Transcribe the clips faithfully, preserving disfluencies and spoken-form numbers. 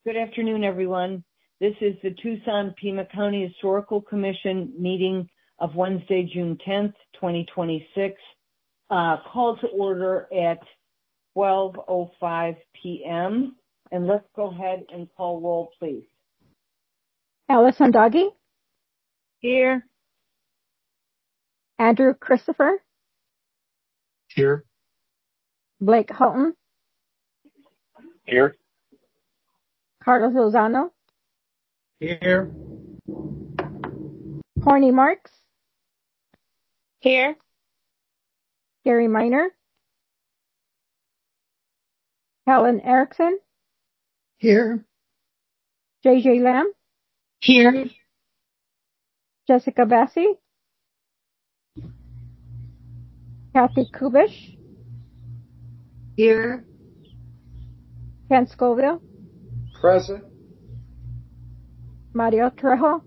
Good afternoon, everyone. This is the Tucson-Pima County Historical Commission meeting of Wednesday, June tenth, twenty twenty-six, uh, called to order at twelve oh five p m And let's go ahead and call roll, please. Alice Ondagi? Here. Andrew Christopher? Here. Blake Houghton? Here. Carlos Lozano? Here. Horny Marks? Here. Gary Miner? Helen Erickson? Here. J J Lamb? Here. Jessica Bassi? Kathy Kubish? Here. Ken Scoville? Present. Mario Trejo?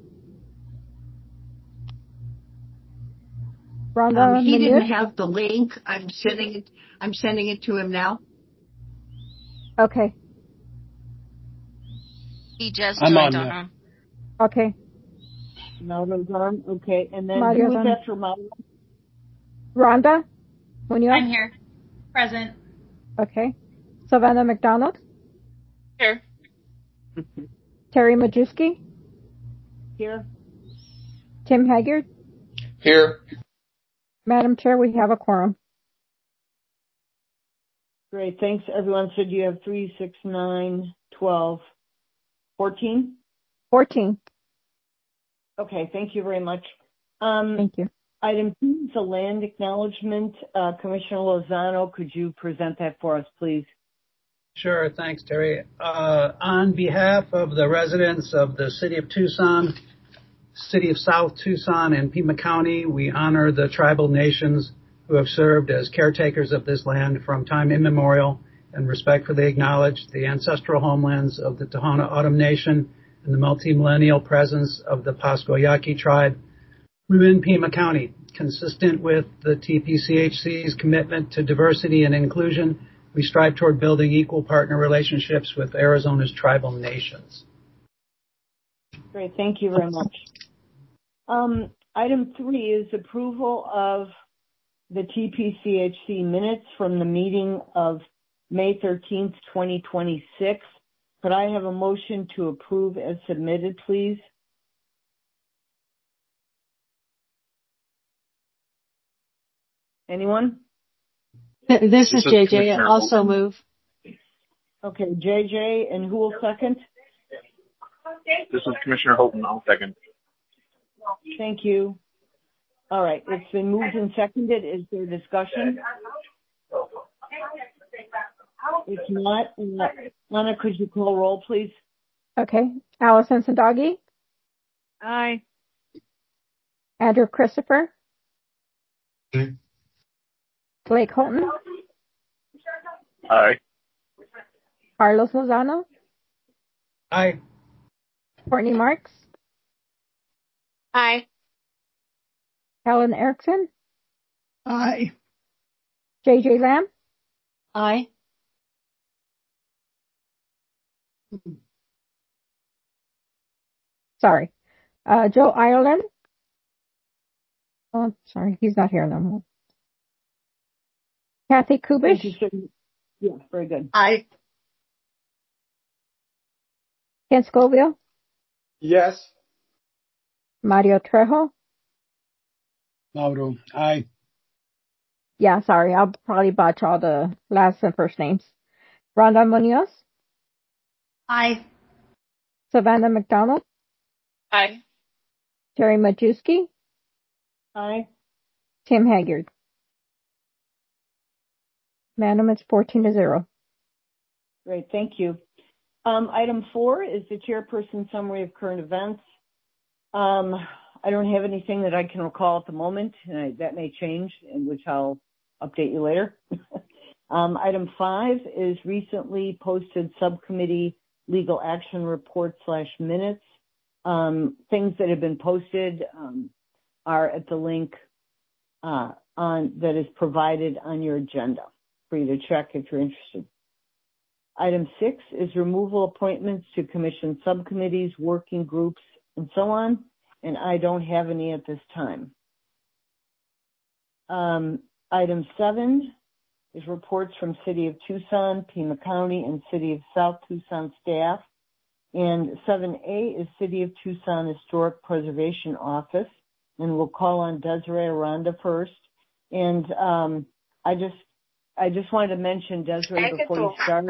Rhonda Um, he Munoz? didn't have the link. I'm sending it. I'm sending it to him now. Okay. He just I'm joined on on him. Okay. Mario's on. Okay. And then Mario's who is on. after Mario? Rhonda Munoz? I'm here. Present. Okay. Savannah McDonald? Here. Terry Majewski? Here. Tim Haggard? Here. Madam Chair, we have a quorum. Great. Thanks, everyone. So do you have three, six, nine, twelve, fourteen? fourteen. Okay. Thank you very much. Um, Thank you. Item two is a land acknowledgement. Uh, Commissioner Lozano, could you present that for us, please? Sure. Thanks, Terry. Uh, on behalf of the residents of the City of Tucson, City of South Tucson, and Pima County, we honor the tribal nations who have served as caretakers of this land from time immemorial and respectfully acknowledge the ancestral homelands of the Tohono O'odham Nation and the multi-millennial presence of the Pasco Yaqui tribe within Pima County. Consistent with the T P C H C's commitment to diversity and inclusion, we strive toward building equal partner relationships with Arizona's tribal nations. Great. Thank you very much. Um, item three is approval of the T P C H C minutes from the meeting of May thirteenth, twenty twenty-six. Could I have a motion to approve as submitted, please? Anyone? This is J J. Also move. Okay, J J, and who will second? This is Commissioner Houghton. I'll second. Thank you. All right, it's been moved and seconded. Is there discussion? If not, Lana, could you call roll, please? Okay. Allison Sandagi? Aye. Andrew Christopher? Aye. Blake Houghton? Aye. Carlos Lozano? Aye. Courtney Marks? Aye. Helen Erickson? Aye. J J Lamb? Aye. Sorry. Uh, Joe Ireland? Oh, sorry. He's not here no more. Kathy Kubish? Thank you, sir. Yeah, very good. Aye. Ken Scoville? Yes. Mario Trejo? Mauro. Aye. Yeah, sorry. I'll probably botch all the last and first names. Rhonda Munoz? Aye. Savannah McDonald? Aye. Terry Majewski? Aye. Tim Haggard? Madam, it's fourteen to zero. Great, thank you. Um, item four is the chairperson summary of current events. Um, I don't have anything that I can recall at the moment, and I, that may change, in which I'll update you later. um, item five is recently posted subcommittee legal action report slash minutes. Um, things that have been posted um, are at the link uh, on that is provided on your agenda for you to check if you're interested. Item six is removal appointments to commission subcommittees, working groups, and so on. And I don't have any at this time. Um, item seven is reports from City of Tucson, Pima County, and City of South Tucson staff. And seven A is City of Tucson Historic Preservation Office. And we'll call on Desiree Aranda first. And um, I just I just wanted to mention, Desiree, before you start,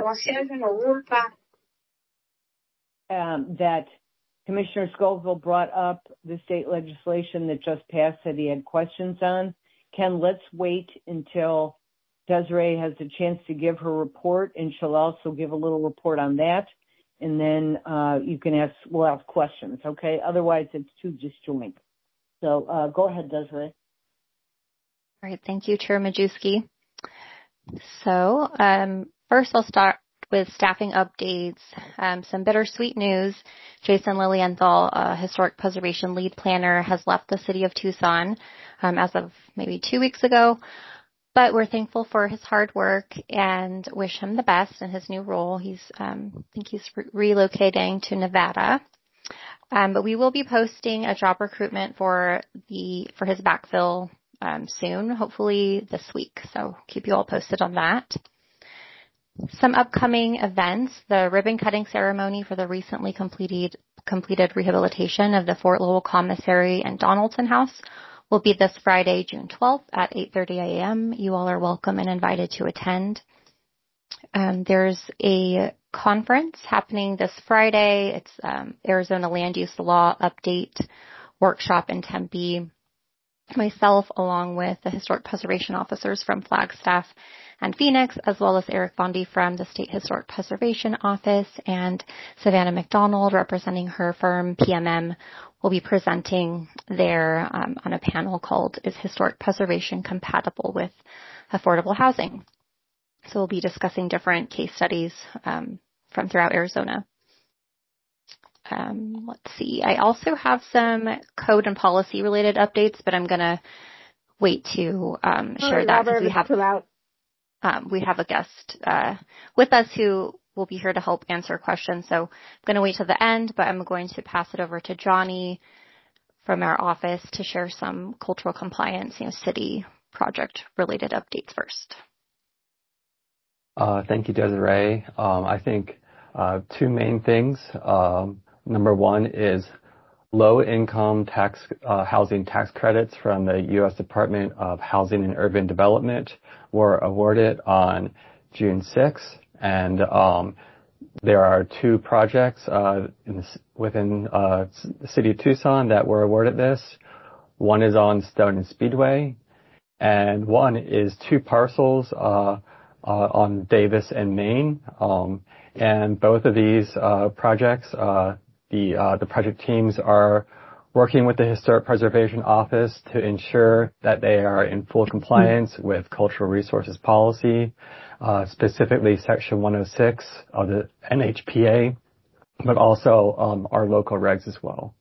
um, that Commissioner Scoville brought up the state legislation that just passed that he had questions on. Ken, let's wait until Desiree has a chance to give her report, and she'll also give a little report on that. And then uh, you can ask, we'll ask questions, okay? Otherwise, it's too disjoint. So uh, go ahead, Desiree. All right, thank you, Chair Majewski. So um, first I'll start with staffing updates. Um, some bittersweet news. Jason Lilienthal, uh, Historic Preservation Lead Planner, has left the City of Tucson um, as of maybe two weeks ago. But we're thankful for his hard work and wish him the best in his new role. He's, um, I think he's re- relocating to Nevada. Um, but we will be posting a job recruitment for the for his backfill um, soon, hopefully this week. So keep you all posted on that. Some upcoming events: the ribbon cutting ceremony for the recently completed completed rehabilitation of the Fort Lowell Commissary and Donaldson House will be this Friday, June twelfth at eight thirty a.m. You all are welcome and invited to attend. Um, there's a conference happening this Friday. It's um, Arizona Land Use Law Update Workshop in Tempe. Myself, along with the Historic Preservation Officers from Flagstaff and Phoenix, as well as Eric Bondi from the State Historic Preservation Office, and Savannah McDonald, representing her firm P M M, will be presenting there um, on a panel called "Is Historic Preservation Compatible with Affordable Housing?" So we'll be discussing different case studies um, from throughout Arizona. Um, let's see. I also have some code and policy related updates, but I'm going to wait to um, share oh, that because we have um, we have a guest uh, with us who will be here to help answer questions. So I'm going to wait till the end, but I'm going to pass it over to Johnny from our office to share some cultural compliance, you know, city project related updates first. Uh, thank you, Desiree. Um, I think uh, two main things. Um, number one is low-income tax uh, housing tax credits from the U S Department of Housing and Urban Development were awarded on June sixth, and um, there are two projects uh, in the, within uh, the City of Tucson that were awarded this. One is on Stone and Speedway, and one is two parcels uh, Uh, on Davis and Maine, um, and both of these uh, projects, uh, the uh, the project teams are working with the Historic Preservation Office to ensure that they are in full compliance with Cultural Resources Policy, uh, specifically Section one oh six of the N H P A, but also um, our local regs as well.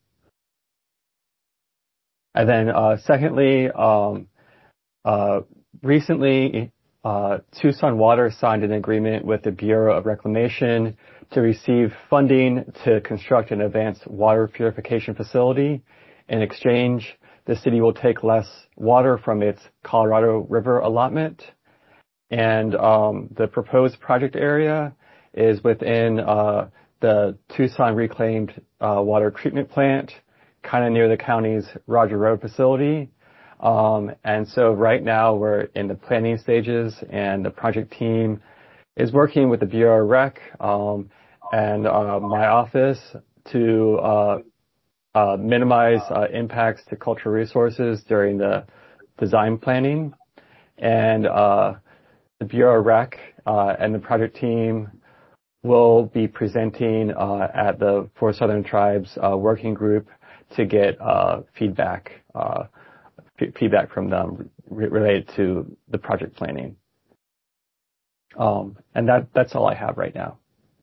And then, uh, secondly, um, uh, recently. Uh, Tucson Water signed an agreement with the Bureau of Reclamation to receive funding to construct an advanced water purification facility. In exchange, the city will take less water from its Colorado River allotment. And um, the proposed project area is within uh, the Tucson Reclaimed uh, Water Treatment Plant, kind of near the county's Roger Road facility. Um, and so right now we're in the planning stages, and the project team is working with the Bureau of Rec um, and uh, my office to uh, uh, minimize uh, impacts to cultural resources during the design planning. And uh, the Bureau of Rec uh, and the project team will be presenting uh, at the Four Southern Tribes uh, working group to get uh, feedback. Uh, feedback from them re- related to the project planning. Um, and that, that's all I have right now.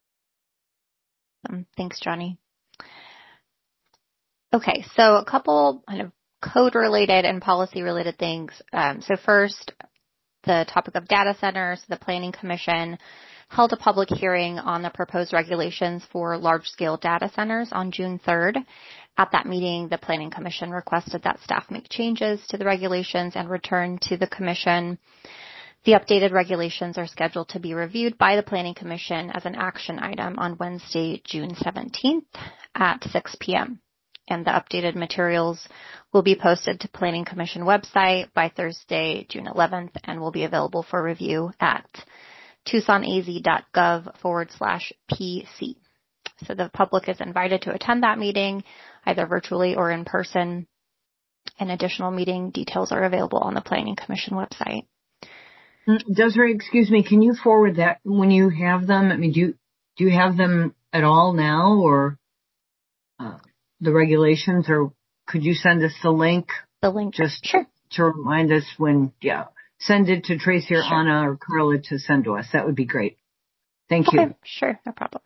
Um, thanks, Johnny. Okay, so a couple kind of code-related and policy-related things. Um, so first, the topic of data centers. The Planning Commission held a public hearing on the proposed regulations for large-scale data centers on June third. At that meeting, the Planning Commission requested that staff make changes to the regulations and return to the Commission. The updated regulations are scheduled to be reviewed by the Planning Commission as an action item on Wednesday, June seventeenth at six p.m. And the updated materials will be posted to Planning Commission website by Thursday, June eleventh, and will be available for review at tucsonaz.gov forward slash PC. So the public is invited to attend that meeting, either virtually or in person. And additional meeting details are available on the Planning Commission website. Desiree, excuse me, can you forward that when you have them? I mean, do you, do you have them at all now, or uh, the regulations, or could you send us the link? The link, just sure. to remind us when, yeah, send it to Tracy or Sure. Anna or Carla to send to us. That would be great. Thank Okay, you. sure, no problem.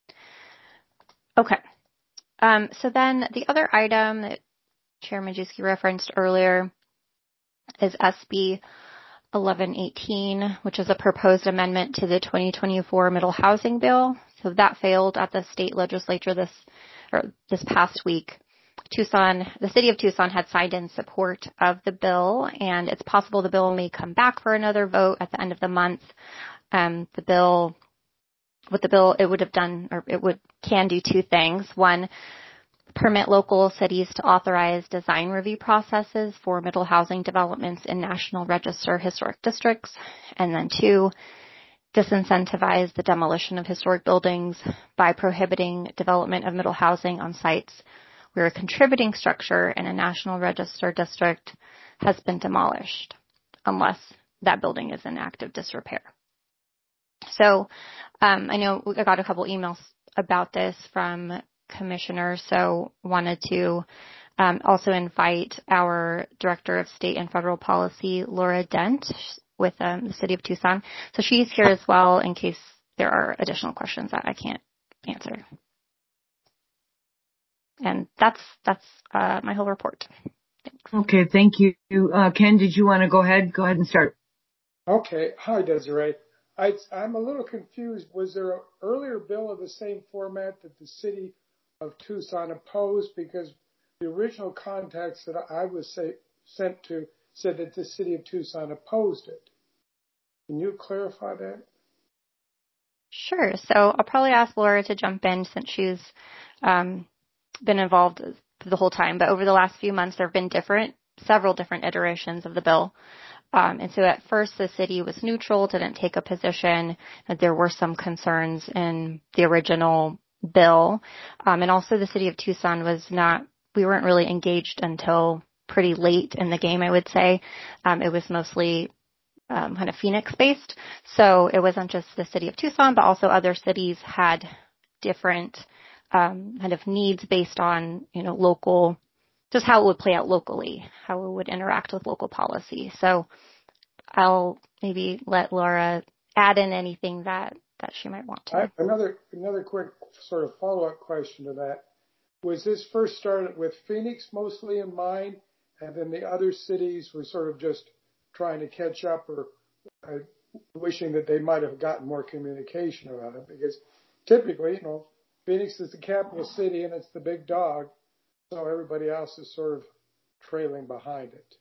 Okay. Um, so then the other item that Chair Majewski referenced earlier is S B eleven eighteen, which is a proposed amendment to the twenty twenty-four Middle Housing Bill. So that failed at the state legislature this or this past week. Tucson, the city of Tucson had signed in support of the bill, and it's possible the bill may come back for another vote at the end of the month. Um, the bill, what the bill, it would have done, or it would can do two things. One, permit local cities to authorize design review processes for middle housing developments in National Register historic districts. And then two, disincentivize the demolition of historic buildings by prohibiting development of middle housing on sites where a contributing structure in a National Register district has been demolished, unless that building is in active disrepair. So um, I know I got a couple emails about this from commissioners, so wanted to um, also invite our Director of State and Federal Policy, Laura Dent, with um, the City of Tucson. So she's here as well in case there are additional questions that I can't answer. And that's that's uh, my whole report. Thanks. Okay, thank you. Uh, Ken, did you want to go ahead? Go ahead and start. Okay. Hi, Desiree. I, I'm a little confused. Was there an earlier bill of the same format that the City of Tucson opposed? Because the original context that I was say, sent to said that the City of Tucson opposed it. Can you clarify that? Sure. So I'll probably ask Laura to jump in since she's um, been involved the whole time. But over the last few months, there have been different, several different iterations of the bill. Um, and so at first, the city was neutral, didn't take a position. There were some concerns in the original bill. Um, and also the City of Tucson was not, we weren't really engaged until pretty late in the game, I would say. Um, it was mostly um, kind of Phoenix-based. So it wasn't just the City of Tucson, but also other cities had different um, kind of needs based on, you know, local, just how it would play out locally, how it would interact with local policy. So I'll maybe let Laura add in anything that, that she might want to. I, another another quick sort of follow-up question to that. Was this first started with Phoenix mostly in mind, and then the other cities were sort of just trying to catch up or uh, wishing that they might have gotten more communication around it? Because typically, you know, Phoenix is the capital city and it's the big dog, so everybody else is sort of trailing behind it.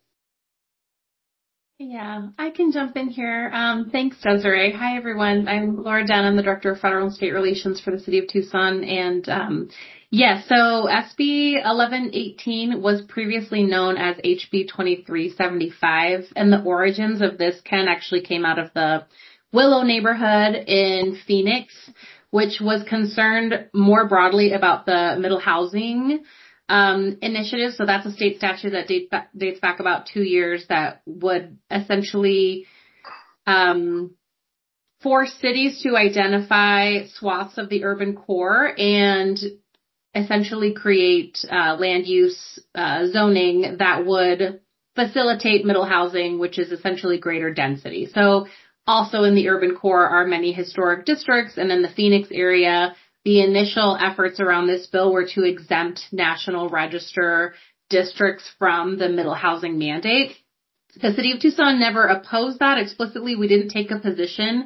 Yeah, I can jump in here. Um, thanks, Desiree. Hi, everyone. I'm Laura Dunn. I'm the Director of Federal and State Relations for the City of Tucson. And um, yes, yeah, so S B eleven eighteen was previously known as H B twenty-three seventy-five. And the origins of this, Ken, actually came out of the Willow neighborhood in Phoenix, which was concerned more broadly about the middle housing Um, initiative. So that's a state statute that date back, dates back about two years that would essentially um, force cities to identify swaths of the urban core and essentially create uh, land use uh, zoning that would facilitate middle housing, which is essentially greater density. So also in the urban core are many historic districts, and in the Phoenix area, the initial efforts around this bill were to exempt National Register districts from the middle housing mandate. The City of Tucson never opposed that explicitly. We didn't take a position,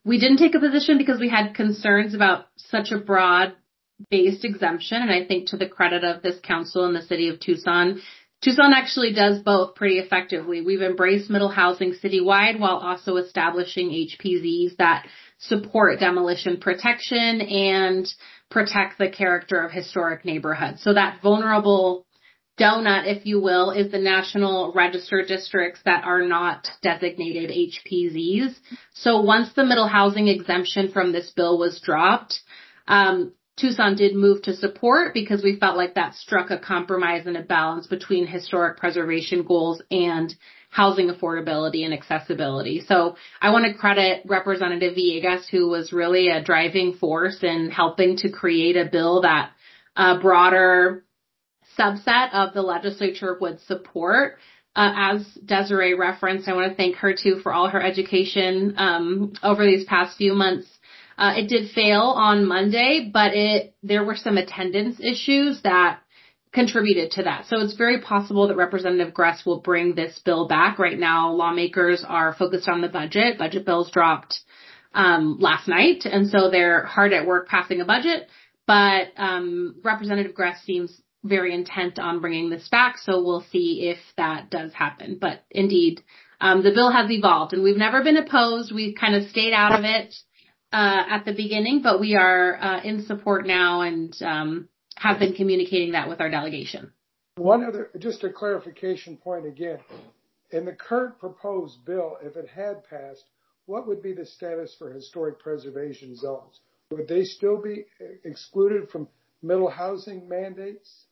we didn't take a position because we had concerns about such a broad-based exemption. And I think to the credit of this council and the city of Tucson, Tucson actually does both pretty effectively. We've embraced middle housing citywide while also establishing H P Zs that support demolition protection and protect the character of historic neighborhoods. So that vulnerable donut, if you will, is the National Register districts that are not designated H P Zs. So once the middle housing exemption from this bill was dropped, um, Tucson did move to support because we felt like that struck a compromise and a balance between historic preservation goals and housing affordability and accessibility. So I want to credit Representative Villegas, who was really a driving force in helping to create a bill that a broader subset of the legislature would support. Uh, as Desiree referenced, I want to thank her too for all her education um, over these past few months. Uh, it did fail on Monday, but it there were some attendance issues that contributed to that. So it's very possible that Representative Gress will bring this bill back. Right now, lawmakers are focused on the budget. Budget bills dropped um, last night, and so they're hard at work passing a budget. But um, Representative Gress seems very intent on bringing this back, so we'll see if that does happen. But indeed, um, the bill has evolved, and we've never been opposed. We've kind of stayed out of it uh, at the beginning, but we are uh, in support now and um, have been communicating that with our delegation. One other, just a clarification point again. In the current proposed bill, if it had passed, what would be the status for historic preservation zones? Would they still be excluded from middle housing mandates?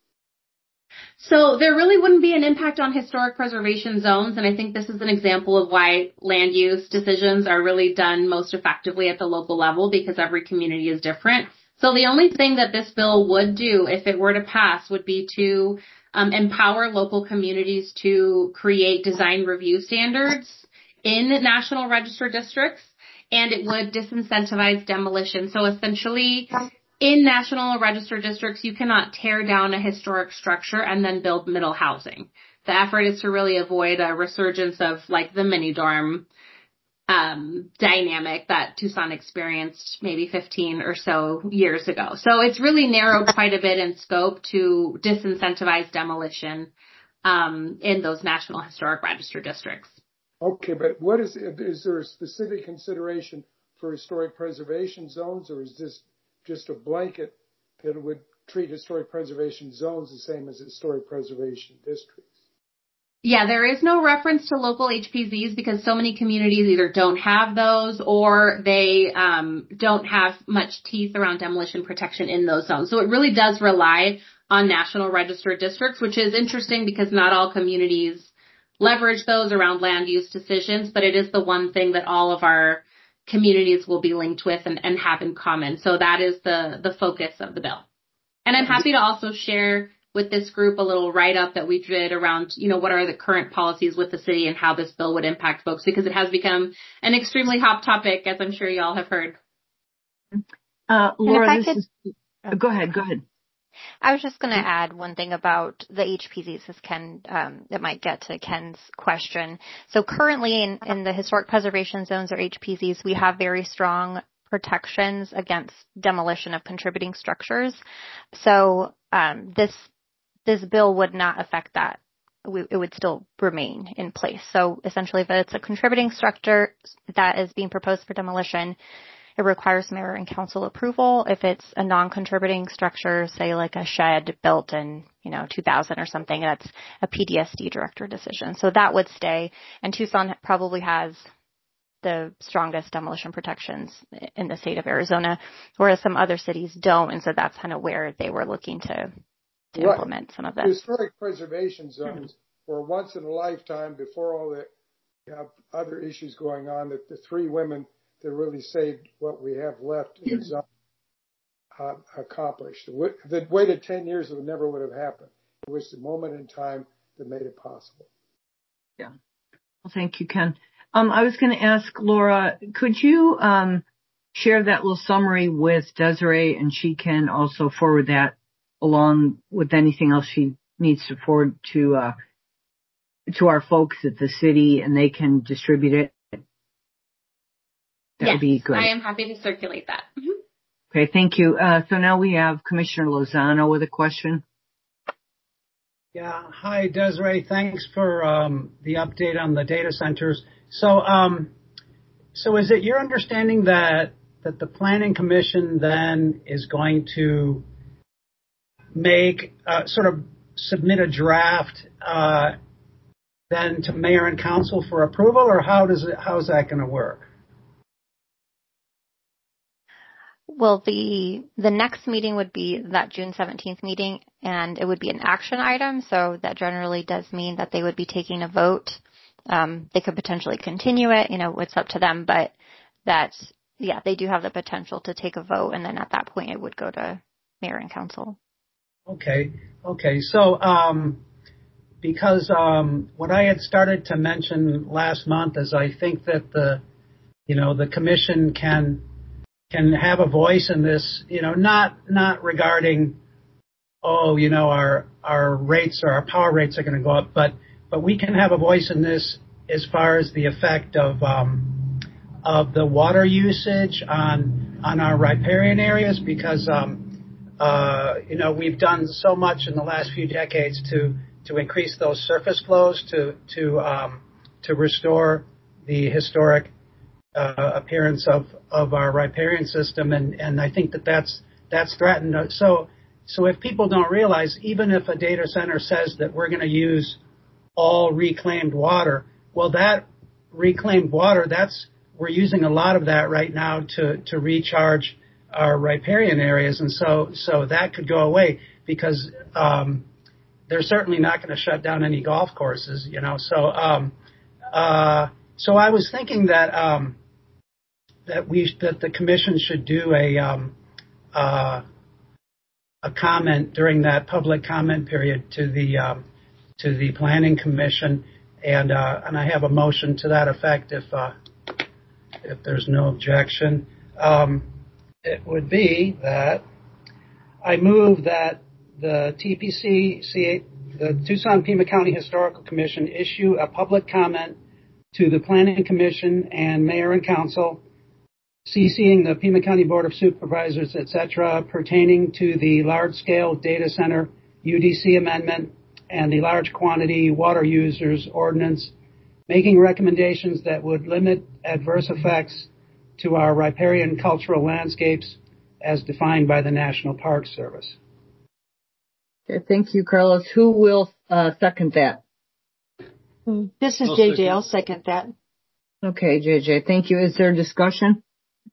So there really wouldn't be an impact on historic preservation zones, and I think this is an example of why land use decisions are really done most effectively at the local level because every community is different. So the only thing that this bill would do if it were to pass would be to um, empower local communities to create design review standards in National Register districts, and it would disincentivize demolition. So essentially, in National Register districts, you cannot tear down a historic structure and then build middle housing. The effort is to really avoid a resurgence of like the mini dorm um, dynamic that Tucson experienced maybe fifteen or so years ago. So it's really narrowed quite a bit in scope to disincentivize demolition um, in those National Historic Register districts. Okay, but what is, is there a specific consideration for historic preservation zones, or is this just a blanket that would treat historic preservation zones the same as historic preservation districts? Yeah, there is no reference to local H P Zs because so many communities either don't have those or they um, don't have much teeth around demolition protection in those zones. So it really does rely on National Register districts, which is interesting because not all communities leverage those around land use decisions, but it is the one thing that all of our communities will be linked with and, and have in common. So that is the, the focus of the bill. And I'm happy to also share with this group a little write-up that we did around, you know, what are the current policies with the city and how this bill would impact folks, because it has become an extremely hot topic, as I'm sure you all have heard. Uh, Laura, this could, is, go ahead, go ahead. I was just going to add one thing about the H P Zs, as Ken, um, that might get to Ken's question. So currently in, in the historic preservation zones or H P Zs, we have very strong protections against demolition of contributing structures. So um, this this bill would not affect that. We, it would still remain in place. So essentially, if it's a contributing structure that is being proposed for demolition, it requires mayor and council approval. If it's a non-contributing structure, say like a shed built in, you know, two thousand or something, that's a P D S D director decision. So that would stay. And Tucson probably has the strongest demolition protections in the state of Arizona, whereas some other cities don't. And so that's kind of where they were looking to, to right. implement some of this. Historic preservation zones mm-hmm. were once in a lifetime, before all the you know, other issues going on, that the three women that really saved what we have left in the zone uh, accomplished. If they'd waited ten years, it never would have happened. It was the moment in time that made it possible. Yeah. Well, thank you, Ken. Um, I was going to ask Laura, could you um, share that little summary with Desiree, and she can also forward that along with anything else she needs to forward to uh, to our folks at the city, and they can distribute it That yes, would be great. I am happy to circulate that. Mm-hmm. Okay, thank you. Uh, so now we have Commissioner Lozano with a question. Yeah. Hi, Desiree. Thanks for um, the update on the data centers. So, um, so is it your understanding that that the Planning Commission then is going to make uh, sort of submit a draft uh, then to mayor and council for approval, or how does it how is that going to work? Well, the the next meeting would be that June seventeenth meeting, and it would be an action item. So that generally does mean that they would be taking a vote. Um, they could potentially continue it. You know, it's up to them. But that, yeah, they do have the potential to take a vote, and then at that point, it would go to mayor and council. Okay. Okay. So, um, because um, what I had started to mention last month is I think that the, you know, the commission can. can have a voice in this, you know, not not regarding, oh, you know, our our rates or our power rates are going to go up, but but we can have a voice in this as far as the effect of um, of the water usage on on our riparian areas, because um, uh, you know, we've done so much in the last few decades to to increase those surface flows to to um, to restore the historic Uh, appearance of, of our riparian system, and, and I think that that's that's threatened. So so if people don't realize, even if a data center says that we're going to use all reclaimed water, well, that reclaimed water, that's we're using a lot of that right now to to recharge our riparian areas, and so so that could go away, because um, they're certainly not going to shut down any golf courses, you know. So um, uh, so I was thinking that. Um, that we that the commission should do a um, uh, a comment during that public comment period to the um, to the planning commission, and uh, and I have a motion to that effect if uh, if there's no objection. Um, it would be that I move that the T P C, the Tucson Pima County Historical Commission, issue a public comment to the planning commission and mayor and council, CCing the Pima County Board of Supervisors, et cetera, pertaining to the large-scale data center U D C amendment and the large quantity water users ordinance, making recommendations that would limit adverse effects to our riparian cultural landscapes as defined by the National Park Service. Okay, thank you, Carlos. Who will uh, second that? This is I'll J J. second. I'll second that. Okay, J J, thank you. Is there discussion?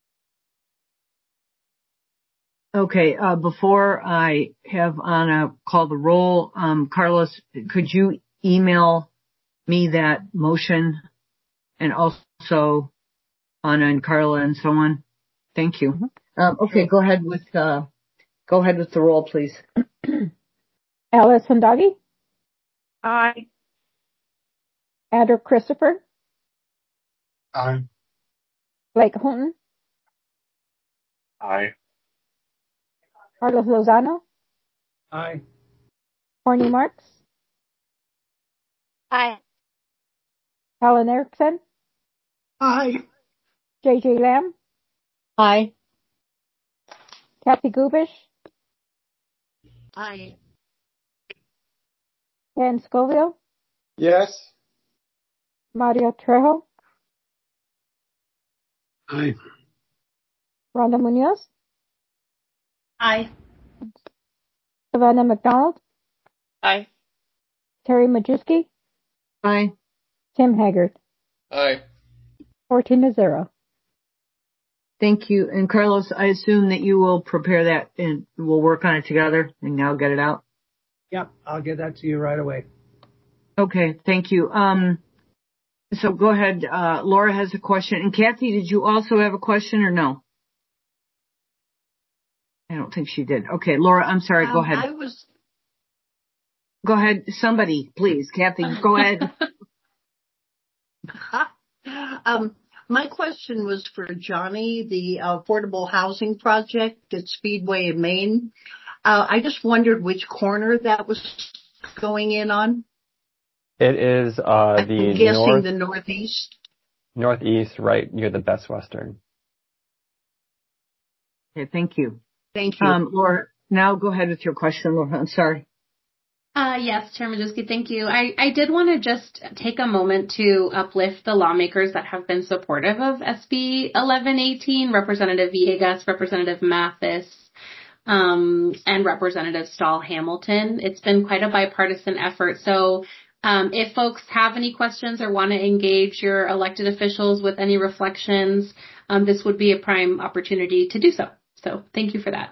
Okay, uh, before I have Anna call the roll, um, Carlos, could you email me that motion, and also Anna and Carla and so on? Thank you. Mm-hmm. Um, okay, sure. go ahead with uh, go ahead with the roll, please. Alice Hundagi? Aye. Andrew Christopher? Aye. Blake Houghton? Aye. Carlos Lozano? Aye. Horny Marks? Aye. Helen Erickson? Aye. J J Lamb? Aye. Kathy Gubish? Aye. Ken Scoville? Yes. Mario Trejo? Aye. Rhonda Munoz? Aye. Savannah McDonald? Aye. Terry Majewski? Aye. Tim Haggard? Aye. fourteen to zero. Thank you. And Carlos, I assume that you will prepare that and we'll work on it together and now get it out. Yep, I'll get that to you right away. Okay, thank you. Um, so go ahead. Uh, Laura has a question. And Kathy, did you also have a question or no? I don't think she did. Okay, Laura, I'm sorry. Um, go ahead. I was. Go ahead. Somebody, please. Kathy, go ahead. um, my question was for Johnny, the uh, affordable housing project at Speedway in Maine. Uh, I just wondered which corner that was going in on. It is uh, I'm the guessing north, the northeast. northeast, right near the Best Western. Okay, thank you. Thank you. Um, Laura, now go ahead with your question, Laura. I'm sorry. Uh, yes, Chair Majewski, thank you. I, I did want to just take a moment to uplift the lawmakers that have been supportive of S B eleven eighteen, Representative Villegas, Representative Mathis, um, and Representative Stahl Hamilton. It's been quite a bipartisan effort. So um, if folks have any questions or want to engage your elected officials with any reflections, um, this would be a prime opportunity to do so. So thank you for that.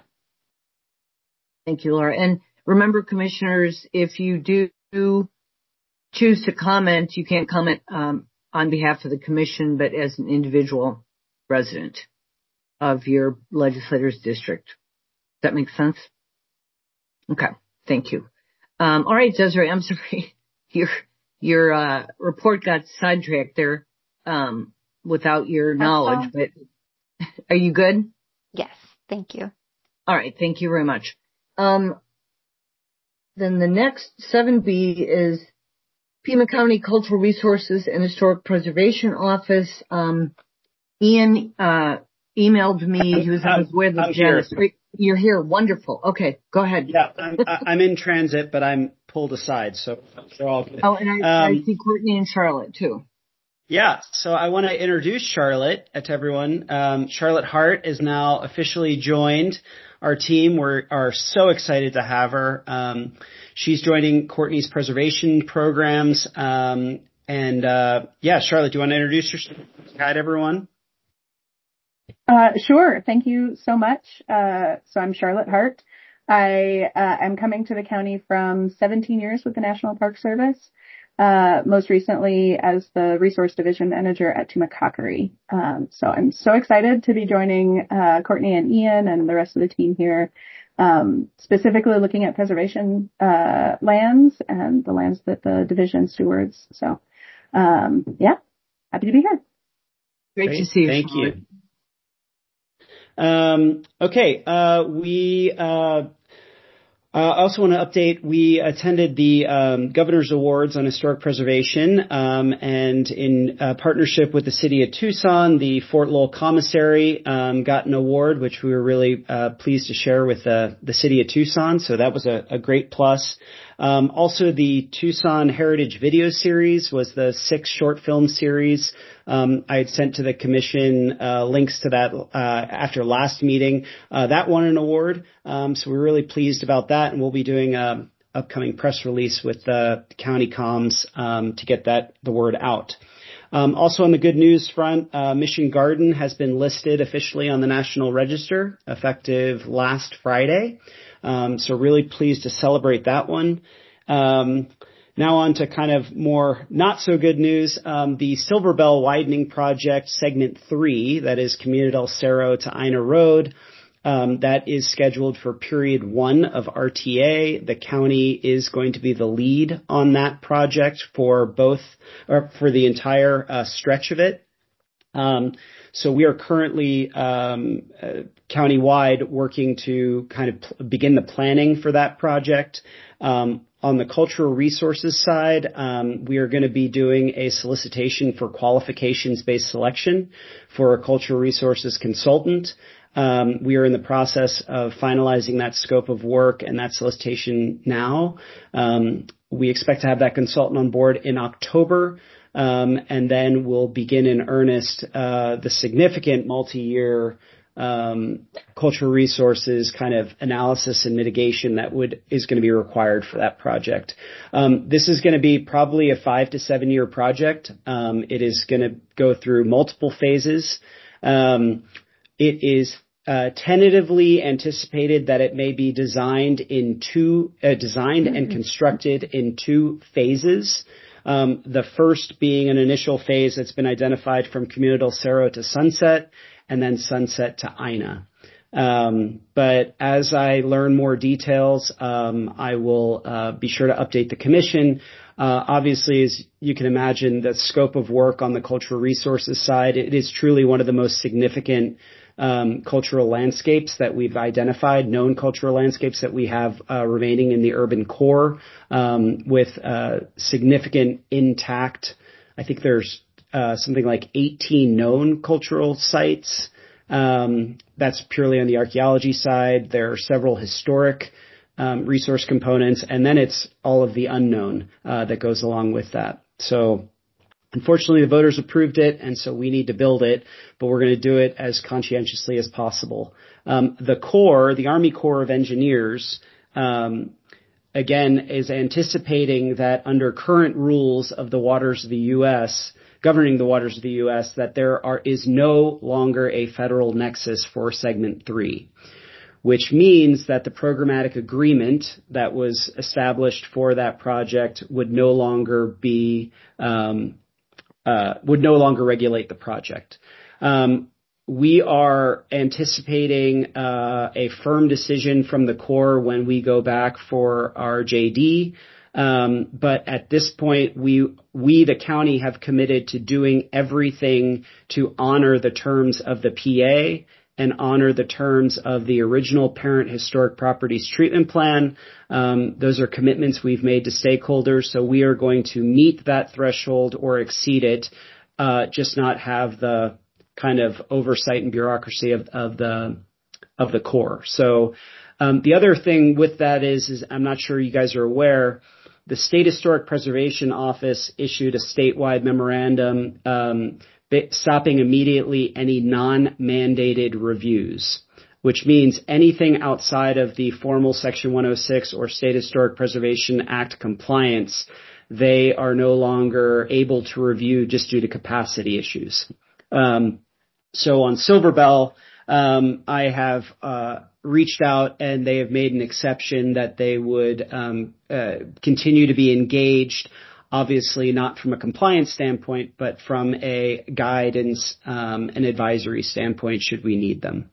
Thank you, Laura. And remember, commissioners, if you do choose to comment, you can't comment um, on behalf of the commission, but as an individual resident of your legislator's district. Does that make sense? Okay, thank you. Um, all right, Desiree, I'm sorry. Your your uh, report got sidetracked there um, without your That's knowledge, fine. but are you good? Yes, thank you. All right, thank you very much. Um, then the next seven B is Pima County Cultural Resources and Historic Preservation Office. Um, Ian uh, emailed me. He was on his way to Janice. You're here. Wonderful. Okay, go ahead. Yeah, I'm, I'm in transit, but I'm pulled aside, so they're all good. Oh, and I, um, I see Courtney and Charlotte, too. Yeah, so I want to introduce Charlotte to everyone. Um, Charlotte Hart is now officially joined our team. We are so excited to have her. Um, she's joining Courtney's preservation programs. Um, and, uh, yeah, Charlotte, do you want to introduce yourself? Hi to everyone. Uh, sure. Thank you so much. Uh, so I'm Charlotte Hart. I uh, am coming to the county from seventeen years with the National Park Service, uh, most recently as the Resource Division Manager at Tumacacori. Um, so I'm so excited to be joining uh, Courtney and Ian and the rest of the team here, um, specifically looking at preservation uh, lands and the lands that the division stewards. So, um, yeah, happy to be here. Great, Great. to see you. Thank Charlotte. you. Um, okay, uh, we, uh, I uh, also want to update, we attended the um, Governor's Awards on Historic Preservation, um, and in uh, partnership with the City of Tucson, the Fort Lowell Commissary um, got an award, which we were really uh, pleased to share with uh, the City of Tucson, so that was a, a great plus. Um, also, the Tucson Heritage Video Series was the sixth short film series. Um, I had sent to the commission uh, links to that uh, after last meeting. Uh, that won an award, um, so we're really pleased about that, and we'll be doing a upcoming press release with the county comms um, to get that the word out. Um, also on the good news front, uh, Mission Garden has been listed officially on the National Register effective last Friday. Um, so really pleased to celebrate that one. Um, now on to kind of more not so good news. Um, the Silver Bell Widening Project Segment three, that is Camino del Cerro to Ina Road, um, that is scheduled for period one of R T A. The county is going to be the lead on that project for both, or for the entire uh, stretch of it. Um, so we are currently um, uh, countywide working to kind of pl- begin the planning for that project. Um, on the cultural resources side, um, we are going to be doing a solicitation for qualifications-based selection for a cultural resources consultant. Um, we are in the process of finalizing that scope of work and that solicitation now. Um, we expect to have that consultant on board in October. Um, and then we'll begin in earnest uh, the significant multi-year um, cultural resources kind of analysis and mitigation that would is going to be required for that project. Um, this is going to be probably a five to seven year project. Um, it is going to go through multiple phases. Um, it is uh, tentatively anticipated that it may be designed in two, uh, designed and constructed in two phases. Um, the first being an initial phase that's been identified from Camino del Cerro to Sunset, and then Sunset to Ina. Um, but as I learn more details, um, I will uh, be sure to update the commission. Uh, obviously, as you can imagine, the scope of work on the cultural resources side, it is truly one of the most significant um, cultural landscapes that we've identified, known cultural landscapes that we have uh, remaining in the urban core, um, with uh, significant intact. I think there's uh, something like eighteen known cultural sites Um, that's purely on the archaeology side. There are several historic um, resource components, and then it's all of the unknown uh, that goes along with that. So unfortunately, the voters approved it, and so we need to build it, but we're going to do it as conscientiously as possible. Um, the Corps, the Army Corps of Engineers, um, again, is anticipating that under current rules of the waters of the U S, governing the waters of the U S, that there are is no longer a federal nexus for Segment three, which means that the programmatic agreement that was established for that project would no longer be um, uh, would no longer regulate the project. Um, we are anticipating uh, a firm decision from the Corps when we go back for our J D. Um, but at this point, we, we, the county, have committed to doing everything to honor the terms of the P A and honor the terms of the original Parent Historic Properties Treatment Plan. Um, those are commitments we've made to stakeholders, so we are going to meet that threshold or exceed it, uh, just not have the kind of oversight and bureaucracy of, of the of the Corps. So um, the other thing with that is, is I'm not sure you guys are aware, the State Historic Preservation Office issued a statewide memorandum um, stopping immediately any non-mandated reviews, which means anything outside of the formal Section one oh six or State Historic Preservation Act compliance, they are no longer able to review just due to capacity issues. Um, so on Silverbell, um, I have uh, reached out and they have made an exception that they would um, uh, continue to be engaged, obviously not from a compliance standpoint, but from a guidance um, and advisory standpoint should we need them.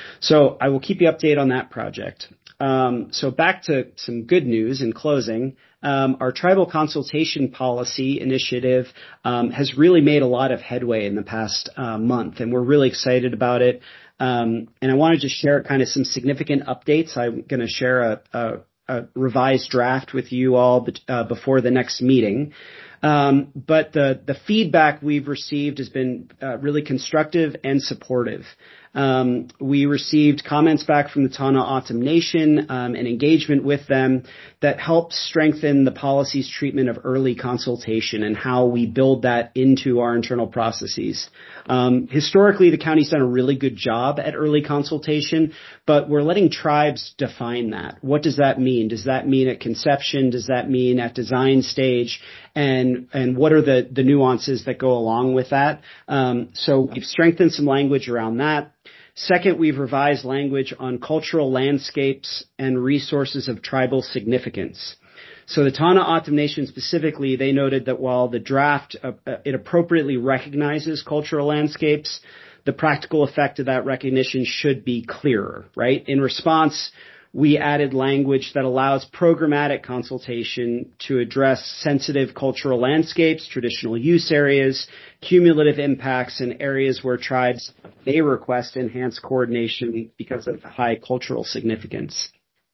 So I will keep you updated on that project. Um, so back to some good news in closing. Um, our tribal consultation policy initiative um, has really made a lot of headway in the past uh, month, and we're really excited about it. Um, and I want to just share kind of some significant updates. I'm going to share a, a, a revised draft with you all uh, before the next meeting. Um, but the, the feedback we've received has been uh, really constructive and supportive. Um, we received comments back from the Tana O'odham Nation um, and engagement with them that helps strengthen the policy's treatment of early consultation and how we build that into our internal processes. Um, historically, the county's done a really good job at early consultation, but we're letting tribes define that. What does that mean? Does that mean at conception? Does that mean at design stage? And and what are the, the nuances that go along with that? Um, so we've strengthened some language around that. Second, we've revised language on cultural landscapes and resources of tribal significance. So the Tana O'odham Nation specifically, they noted that while the draft, uh, it appropriately recognizes cultural landscapes, the practical effect of that recognition should be clearer, right? In response, we added language that allows programmatic consultation to address sensitive cultural landscapes, traditional use areas, cumulative impacts, and areas where tribes may request enhanced coordination because of high cultural significance.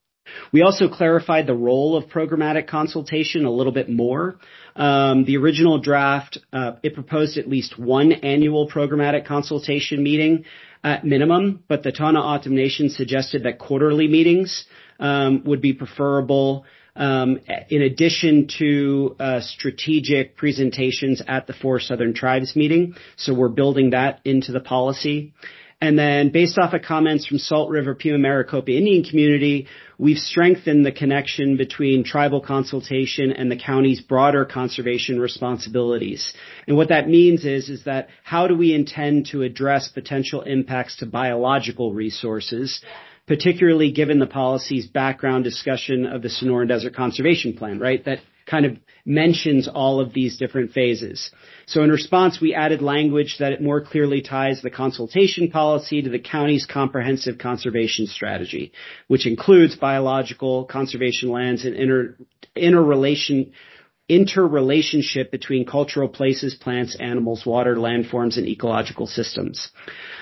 We also clarified the role of programmatic consultation a little bit more. Um, the original draft, uh, it proposed at least one annual programmatic consultation meeting at minimum, but the Tana O'odham Nation suggested that quarterly meetings um, would be preferable um, in addition to uh, strategic presentations at the Four Southern Tribes meeting. So we're building that into the policy. And then based off of comments from Salt River Pima Maricopa Indian community, we've strengthened the connection between tribal consultation and the county's broader conservation responsibilities. And what that means is, is that how do we intend to address potential impacts to biological resources, particularly given the policy's background discussion of the Sonoran Desert Conservation Plan, right? That kind of mentions all of these different phases. So in response, we added language that it more clearly ties the consultation policy to the county's comprehensive conservation strategy, which includes biological conservation lands and inter, interrelation, interrelationship between cultural places, plants, animals, water, landforms, and ecological systems.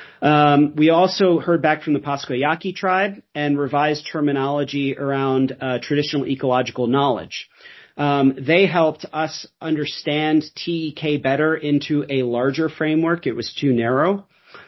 Um, we also heard back from the Pasco Yaqui tribe and revised terminology around uh, traditional ecological knowledge. Um, they helped us understand T E K better into a larger framework. It was too narrow.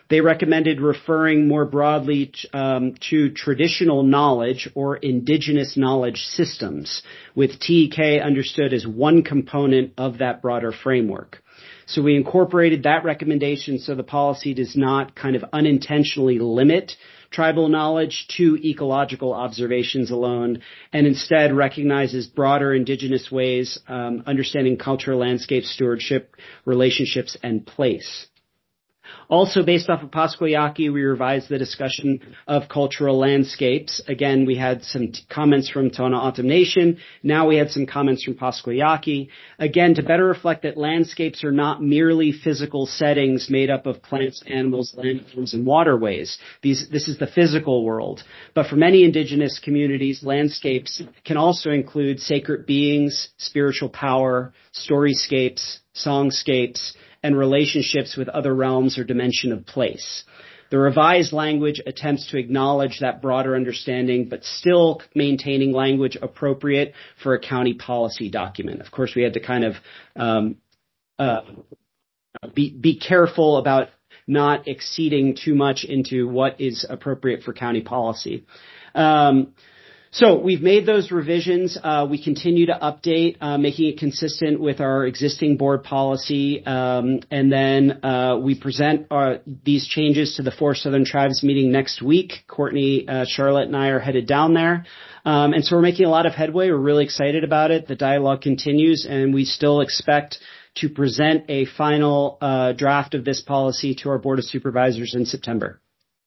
They recommended referring more broadly um, to traditional knowledge or indigenous knowledge systems, with T E K understood as one component of that broader framework. So we incorporated that recommendation so the policy does not kind of unintentionally limit tribal knowledge to ecological observations alone, and instead recognizes broader indigenous ways, um, understanding cultural landscape stewardship, relationships, and place. Also, based off of Pasquayaki, we revised the discussion of cultural landscapes. Again, we had some t- comments from Tohono O'odham Nation. Now we had some comments from Pasquayaki. Again, to better reflect that landscapes are not merely physical settings made up of plants, animals, landforms, and waterways. These, this is the physical world. But for many indigenous communities, landscapes can also include sacred beings, spiritual power, storyscapes, songscapes, and relationships with other realms or dimension of place. The revised language attempts to acknowledge that broader understanding, but still maintaining language appropriate for a county policy document. Of course, we had to kind of um, uh, be, be careful about not exceeding too much into what is appropriate for county policy. Um, So we've made those revisions. Uh, we continue to update, uh, making it consistent with our existing board policy. Um, and then uh, we present our, these changes to the Four Southern Tribes meeting next week. Courtney, uh, Charlotte, and I are headed down there. Um, and so we're making a lot of headway. We're really excited about it. The dialogue continues, and we still expect to present a final uh, draft of this policy to our Board of Supervisors in September.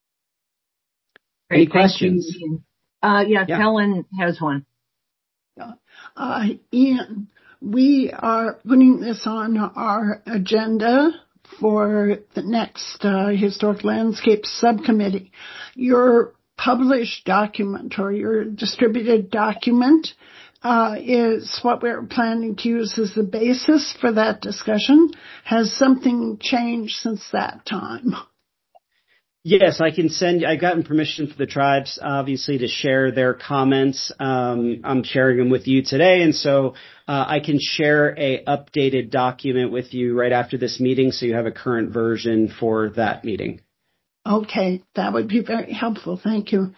Great, Any questions? You. Uh, yeah, yeah, Helen has one. Uh, Ian, we are putting this on our agenda for the next uh, Historic Landscape Subcommittee. Your published document or your distributed document uh, is what we're planning to use as the basis for that discussion. Has something changed since that time? Yes, I can send, I've gotten permission for the tribes, obviously, to share their comments. Um, I'm sharing them with you today, and so uh, I can share a updated document with you right after this meeting, so you have a current version for that meeting. Okay, that would be very helpful. Thank you.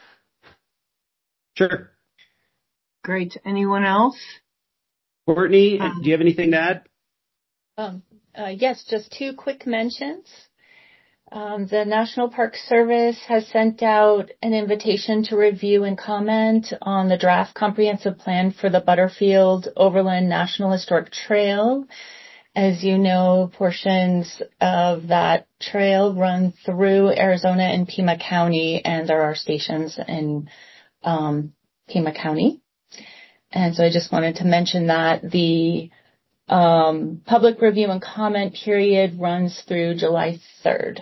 Sure. Great. Anyone else? Courtney, um, do you have anything to add? Um, uh, yes, just two quick mentions. Um, the National Park Service has sent out an invitation to review and comment on the draft comprehensive plan for the Butterfield Overland National Historic Trail. As you know, portions of that trail run through Arizona and Pima County, and there are stations in um, Pima County. And so I just wanted to mention that the um, public review and comment period runs through July third.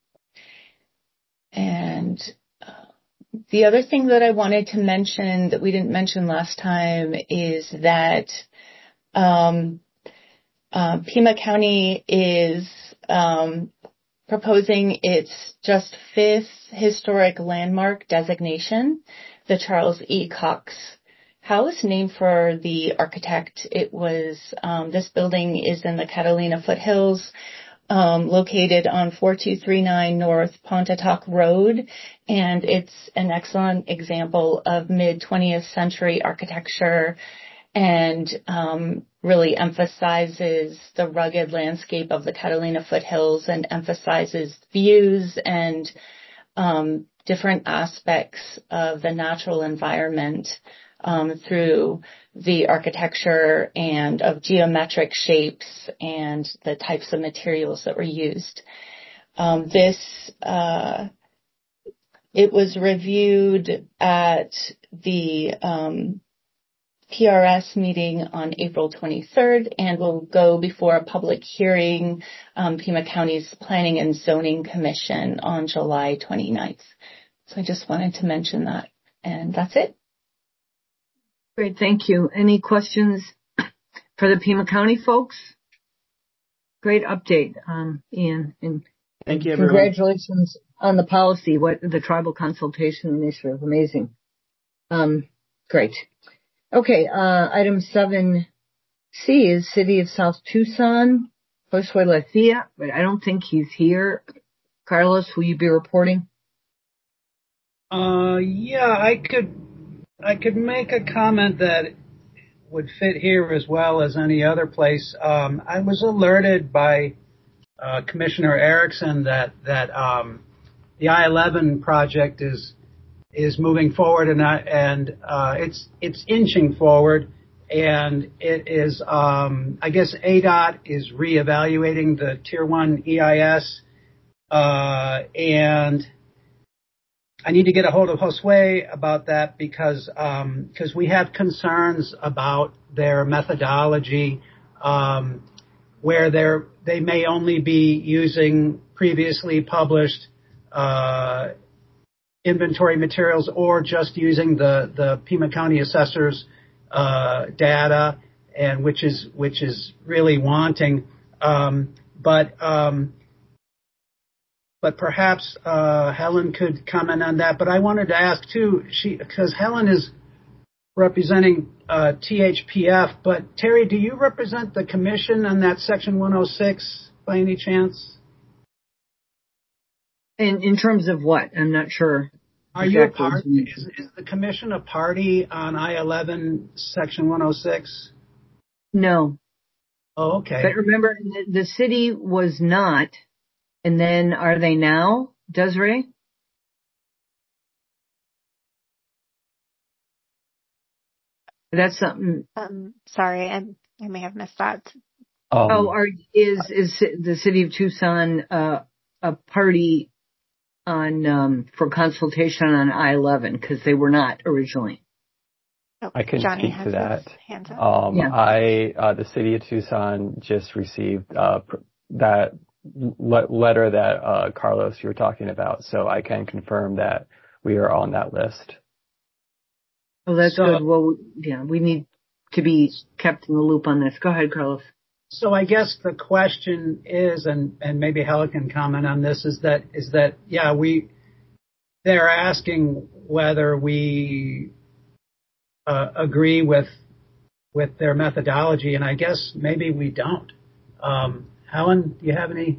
And uh, the other thing that I wanted to mention that we didn't mention last time is that um, uh, Pima County is um, proposing its just fifth historic landmark designation, the Charles E. Cox House, named for the architect. It was um, this building is in the Catalina foothills. Um, located on four two three nine North Pontotoc Road, and it's an excellent example of mid-twentieth century architecture and um, really emphasizes the rugged landscape of the Catalina foothills and emphasizes views and um, different aspects of the natural environment um, through the architecture and of geometric shapes and the types of materials that were used. Um, this, uh, it was reviewed at the um, P R S meeting on April twenty-third and will go before a public hearing, um, Pima County's Planning and Zoning Commission on July twenty-ninth. So I just wanted to mention that, and that's it. Great, thank you. Any questions for the Pima County folks? Great update, um, Ian. And thank you, everyone. Congratulations on the policy, what the Tribal Consultation Initiative. Amazing. Um, great. Okay, uh, item seven C is City of South Tucson, Josué Lacia, but I don't think he's here. Carlos, will you be reporting? Uh, yeah, I could, I could make a comment that would fit here as well as any other place. Um, I was alerted by uh, Commissioner Erickson that that um, the I eleven project is is moving forward, and I, and uh, it's it's inching forward, and it is. Um, I guess A D O T is reevaluating the Tier One E I S, uh, and I need to get a hold of Josue about that because um, because we have concerns about their methodology, um, where they're they may only be using previously published uh, inventory materials or just using the the Pima County Assessor's uh, data, and which is which is really wanting, um, but. Um, But perhaps uh, Helen could comment on that. But I wanted to ask too, she because Helen is representing uh, T H P F. But Terry, do you represent the commission on that Section one oh six by any chance? In in terms of what? I'm not sure. Are you a part? Is, is the commission a party on I eleven Section one oh six? No. Oh, okay. But remember, the, the city was not. And then are they now, Desiree? That's something. Um, sorry, I, I may have missed that. Um, oh, are, is is the city of Tucson uh, a party on um, for consultation on I eleven because they were not originally? Oh, I can Johnny speak to that. Hands up. Um, Yeah. I uh, the city of Tucson just received uh, pr- that. Le- letter that uh, Carlos you were talking about, so I can confirm that we are on that list. Oh, that's so, good. Well, yeah, we need to be kept in the loop on this. Go ahead, Carlos. So I guess the question is, and, and maybe Helen can comment on this, is that is that yeah we they're asking whether we uh, agree with with their methodology, and I guess maybe we don't. Um, Helen, do you have any,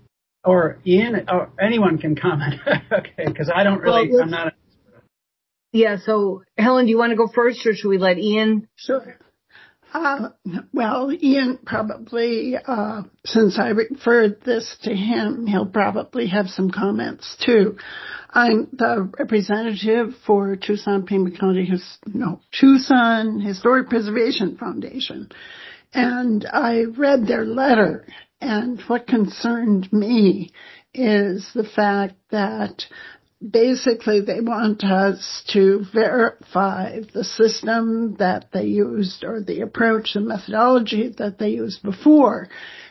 or Ian, or anyone can comment? Okay, because I don't really, well, I'm not. A... Yeah, so Helen, do you want to go first, or should we let Ian? Sure. Uh, well, Ian probably, uh, since I referred this to him, he'll probably have some comments too. I'm the representative for Tucson Pima County, His, no, Tucson Historic Preservation Foundation. And I read their letter, and what concerned me is the fact that basically they want us to verify the system that they used or the approach, the methodology that they used before.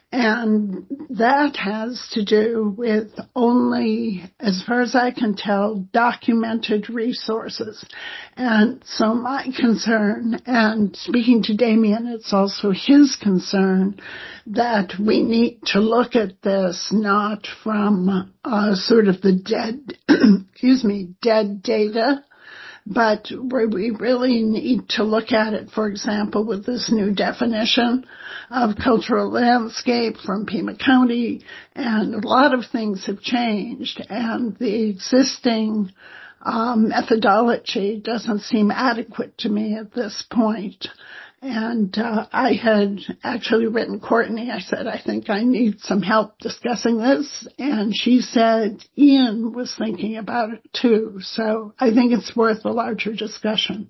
And that has to do with only, as far as I can tell, documented resources. And so my concern, and speaking to Damien, it's also his concern that we need to look at this not from uh, sort of the dead, excuse me, dead data, but where we really need to look at it, for example, with this new definition of cultural landscape from Pima County, and a lot of things have changed, and the existing um, methodology doesn't seem adequate to me at this point. And uh, I had actually written Courtney. I said, I think I need some help discussing this. And she said Ian was thinking about it too. So I think it's worth a larger discussion.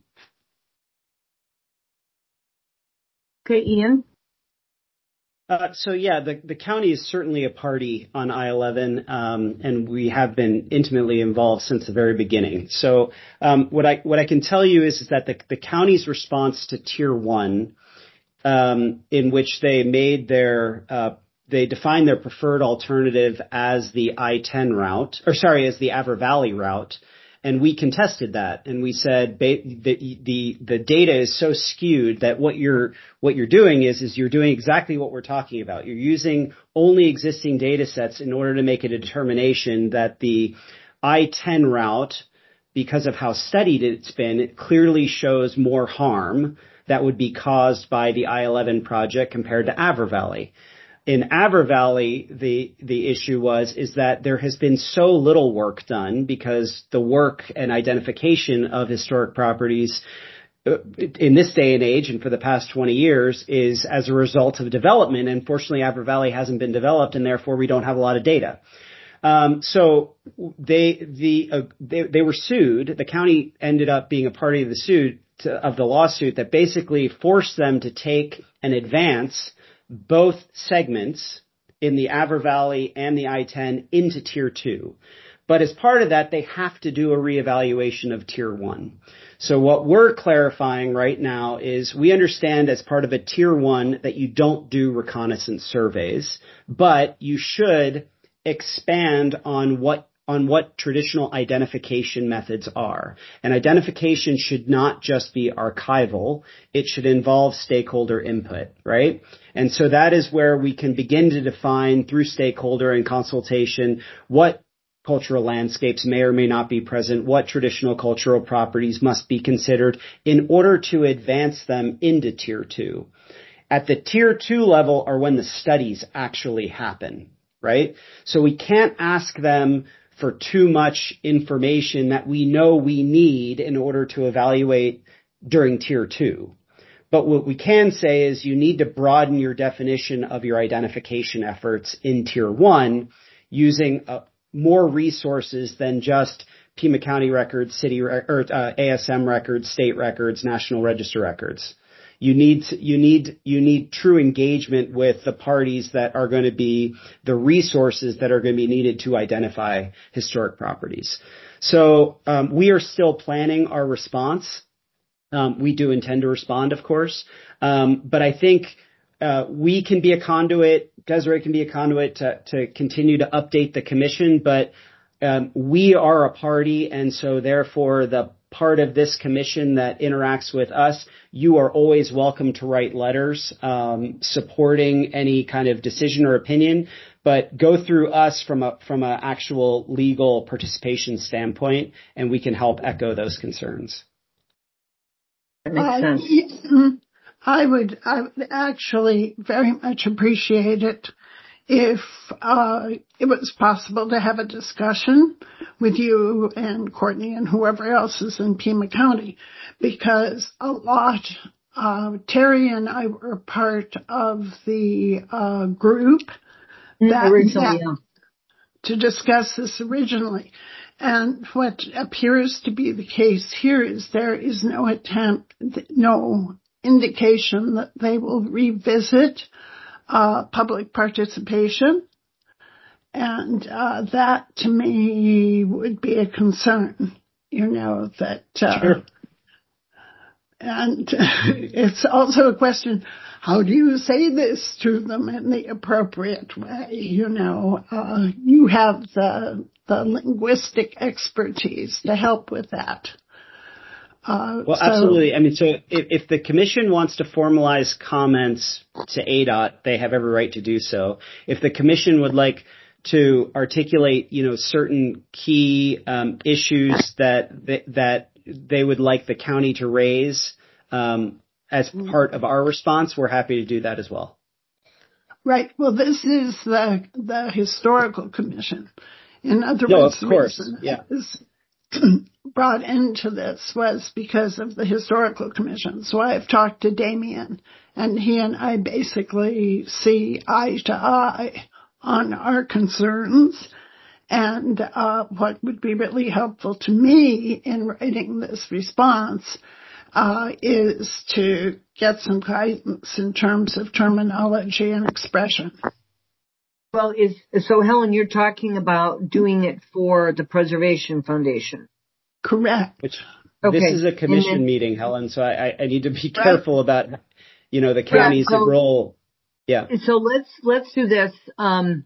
Okay, Ian? Uh, so yeah, the, the county is certainly a party on I eleven, um, and we have been intimately involved since the very beginning. So um, what I what I can tell you is, is that the, the county's response to Tier One, um, in which they made their uh, they defined their preferred alternative as the I ten route, or sorry, as the Avra Valley route. And we contested that, and we said ba- the, the the data is so skewed that what you're what you're doing is is you're doing exactly what we're talking about. You're using only existing data sets in order to make a determination that the I ten route, because of how studied it's been, it clearly shows more harm that would be caused by the I eleven project compared to Avra Valley. In Avra Valley, the, the issue was, is that there has been so little work done because the work and identification of historic properties in this day and age and for the past twenty years is as a result of development. And fortunately, Avra Valley hasn't been developed, and therefore we don't have a lot of data. Um, so they, the, uh, they, they were sued. The county ended up being a party of the suit to, of the lawsuit that basically forced them to take and advance both segments in the Avra Valley and the I ten into tier two. But as part of that, they have to do a reevaluation of tier one. So what we're clarifying right now is we understand as part of a tier one that you don't do reconnaissance surveys, but you should expand on what on what traditional identification methods are. And identification should not just be archival. It should involve stakeholder input, right? And so that is where we can begin to define through stakeholder and consultation what cultural landscapes may or may not be present, what traditional cultural properties must be considered in order to advance them into tier two. At the tier two level are when the studies actually happen, right? So we can't ask them for too much information that we know we need in order to evaluate during tier two. But what we can say is you need to broaden your definition of your identification efforts in tier one using a more resources than just Pima County records, city re- or uh, A S M records, state records, National Register records. You need you need you need true engagement with the parties that are going to be the resources that are going to be needed to identify historic properties. So um, we are still planning our response. Um, we do intend to respond, of course, um, but I think uh, we can be a conduit. Desiree can be a conduit to, to continue to update the commission, but um, we are a party, and so therefore the part of this commission that interacts with us, you are always welcome to write letters um, supporting any kind of decision or opinion, but go through us from a from an actual legal participation standpoint, and we can help echo those concerns. That makes sense. Uh, I would, I would actually very much appreciate it if uh, it was possible to have a discussion with you and Courtney and whoever else is in Pima County, because a lot, uh, Terry and I were part of the uh, group that originally, met yeah. to discuss this originally. And what appears to be the case here is there is no attempt, no indication that they will revisit uh, public participation. And uh, that, to me, would be a concern, you know, that... Uh, sure. And it's also a question, how do you say this to them in the appropriate way? You know, uh, you have the, the linguistic expertise to help with that. Uh, well, so, absolutely. I mean, so if, if the commission wants to formalize comments to A D O T, they have every right to do so. If the commission would like to articulate, you know, certain key um, issues that they, that they would like the county to raise um, as part of our response, we're happy to do that as well. Right. Well, this is the the historical commission. In other no, words, of course, the reason yeah. it was brought into this was because of the historical commission. So I've talked to Damien, and he and I basically see eye to eye on our concerns. And uh, what would be really helpful to me in writing this response uh, is to get some guidance in terms of terminology and expression. Well, is so, Helen, you're talking about doing it for the Preservation Foundation. Correct. Which okay. This is a commission then, meeting, Helen, so I, I need to be careful right. about, you know, the county's yeah, so, role. Yeah. So let's let's do this. Um,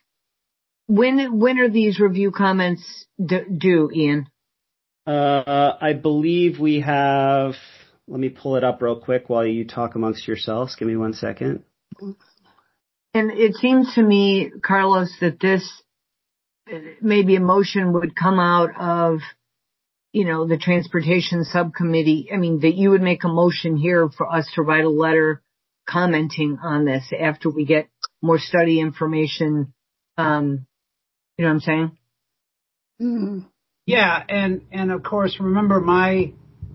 when when are these review comments d- due, Ian? Uh, I believe we have. Let me pull it up real quick while you talk amongst yourselves. Give me one second. And it seems to me, Carlos, that this maybe a motion would come out of, you know, the transportation subcommittee. I mean, that you would make a motion here for us to write a letter commenting on this after we get more study information. Um, you know what I'm saying? Mm-hmm. Yeah, and, and of course, remember my,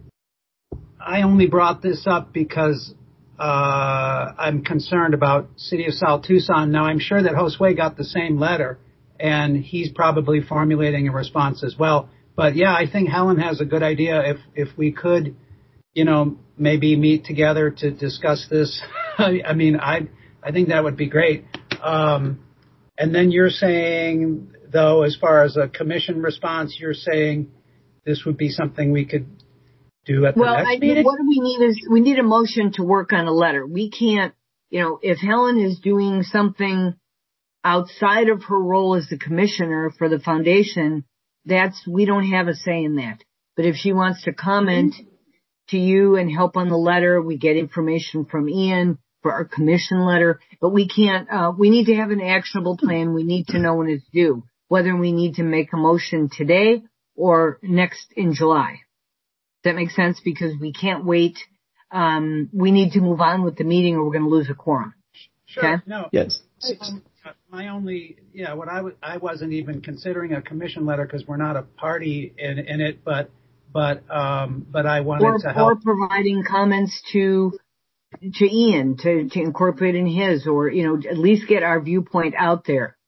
I only brought this up because uh, I'm concerned about City of South Tucson. Now, I'm sure that Josue got the same letter, and he's probably formulating a response as well. But yeah, I think Helen has a good idea. If if we could, you know, maybe meet together to discuss this. I mean, I I think that would be great. Um, and then you're saying, though, as far as a commission response, you're saying this would be something we could do at the well, next I, meeting? what we need is we need a motion to work on a letter. We can't, you know, if Helen is doing something outside of her role as the commissioner for the foundation, that's, we don't have a say in that. But if she wants to comment mm-hmm. to you and help on the letter, we get information from Ian for our commission letter, but we can't, uh, we need to have an actionable plan. We need to know when it's due, whether we need to make a motion today or next in July. Does that make sense? Because we can't wait. Um, we need to move on with the meeting or we're going to lose a quorum. Sure. Okay? No. Yes. Um, my only, yeah, what I, w- I wasn't even considering a commission letter because we're not a party in, in it, but, but, um, but I wanted or, to help. Or providing comments to, to Ian to, to incorporate in his, or, you know, at least get our viewpoint out there.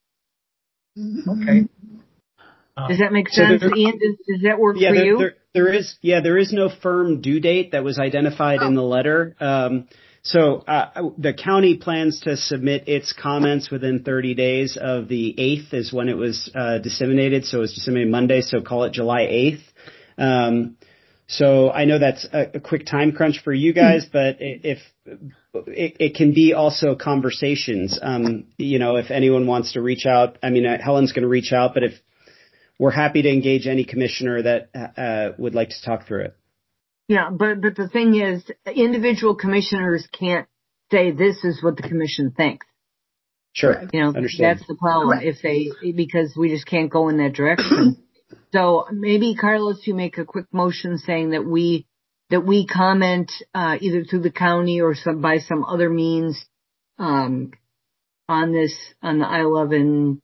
Okay. Does that make sense, so there, Ian? Does, does that work yeah, for there, you? There, there is, yeah, there is no firm due date that was identified oh. in the letter. Um, so uh, the county plans to submit its comments within thirty days of the eighth is when it was uh, disseminated. So it was disseminated Monday, so call it July eighth. Um, so I know that's a, a quick time crunch for you guys, but if it, it can be also conversations, um, you know, if anyone wants to reach out, I mean, uh, Helen's going to reach out, but if we're happy to engage any commissioner that uh, would like to talk through it. Yeah, but but the thing is, individual commissioners can't say this is what the commission thinks. Sure, you know, understood. That's the problem. Correct. If they because we just can't go in that direction. So maybe Carlos, you make a quick motion saying that we that we comment uh, either through the county or some by some other means um, on this on the I eleven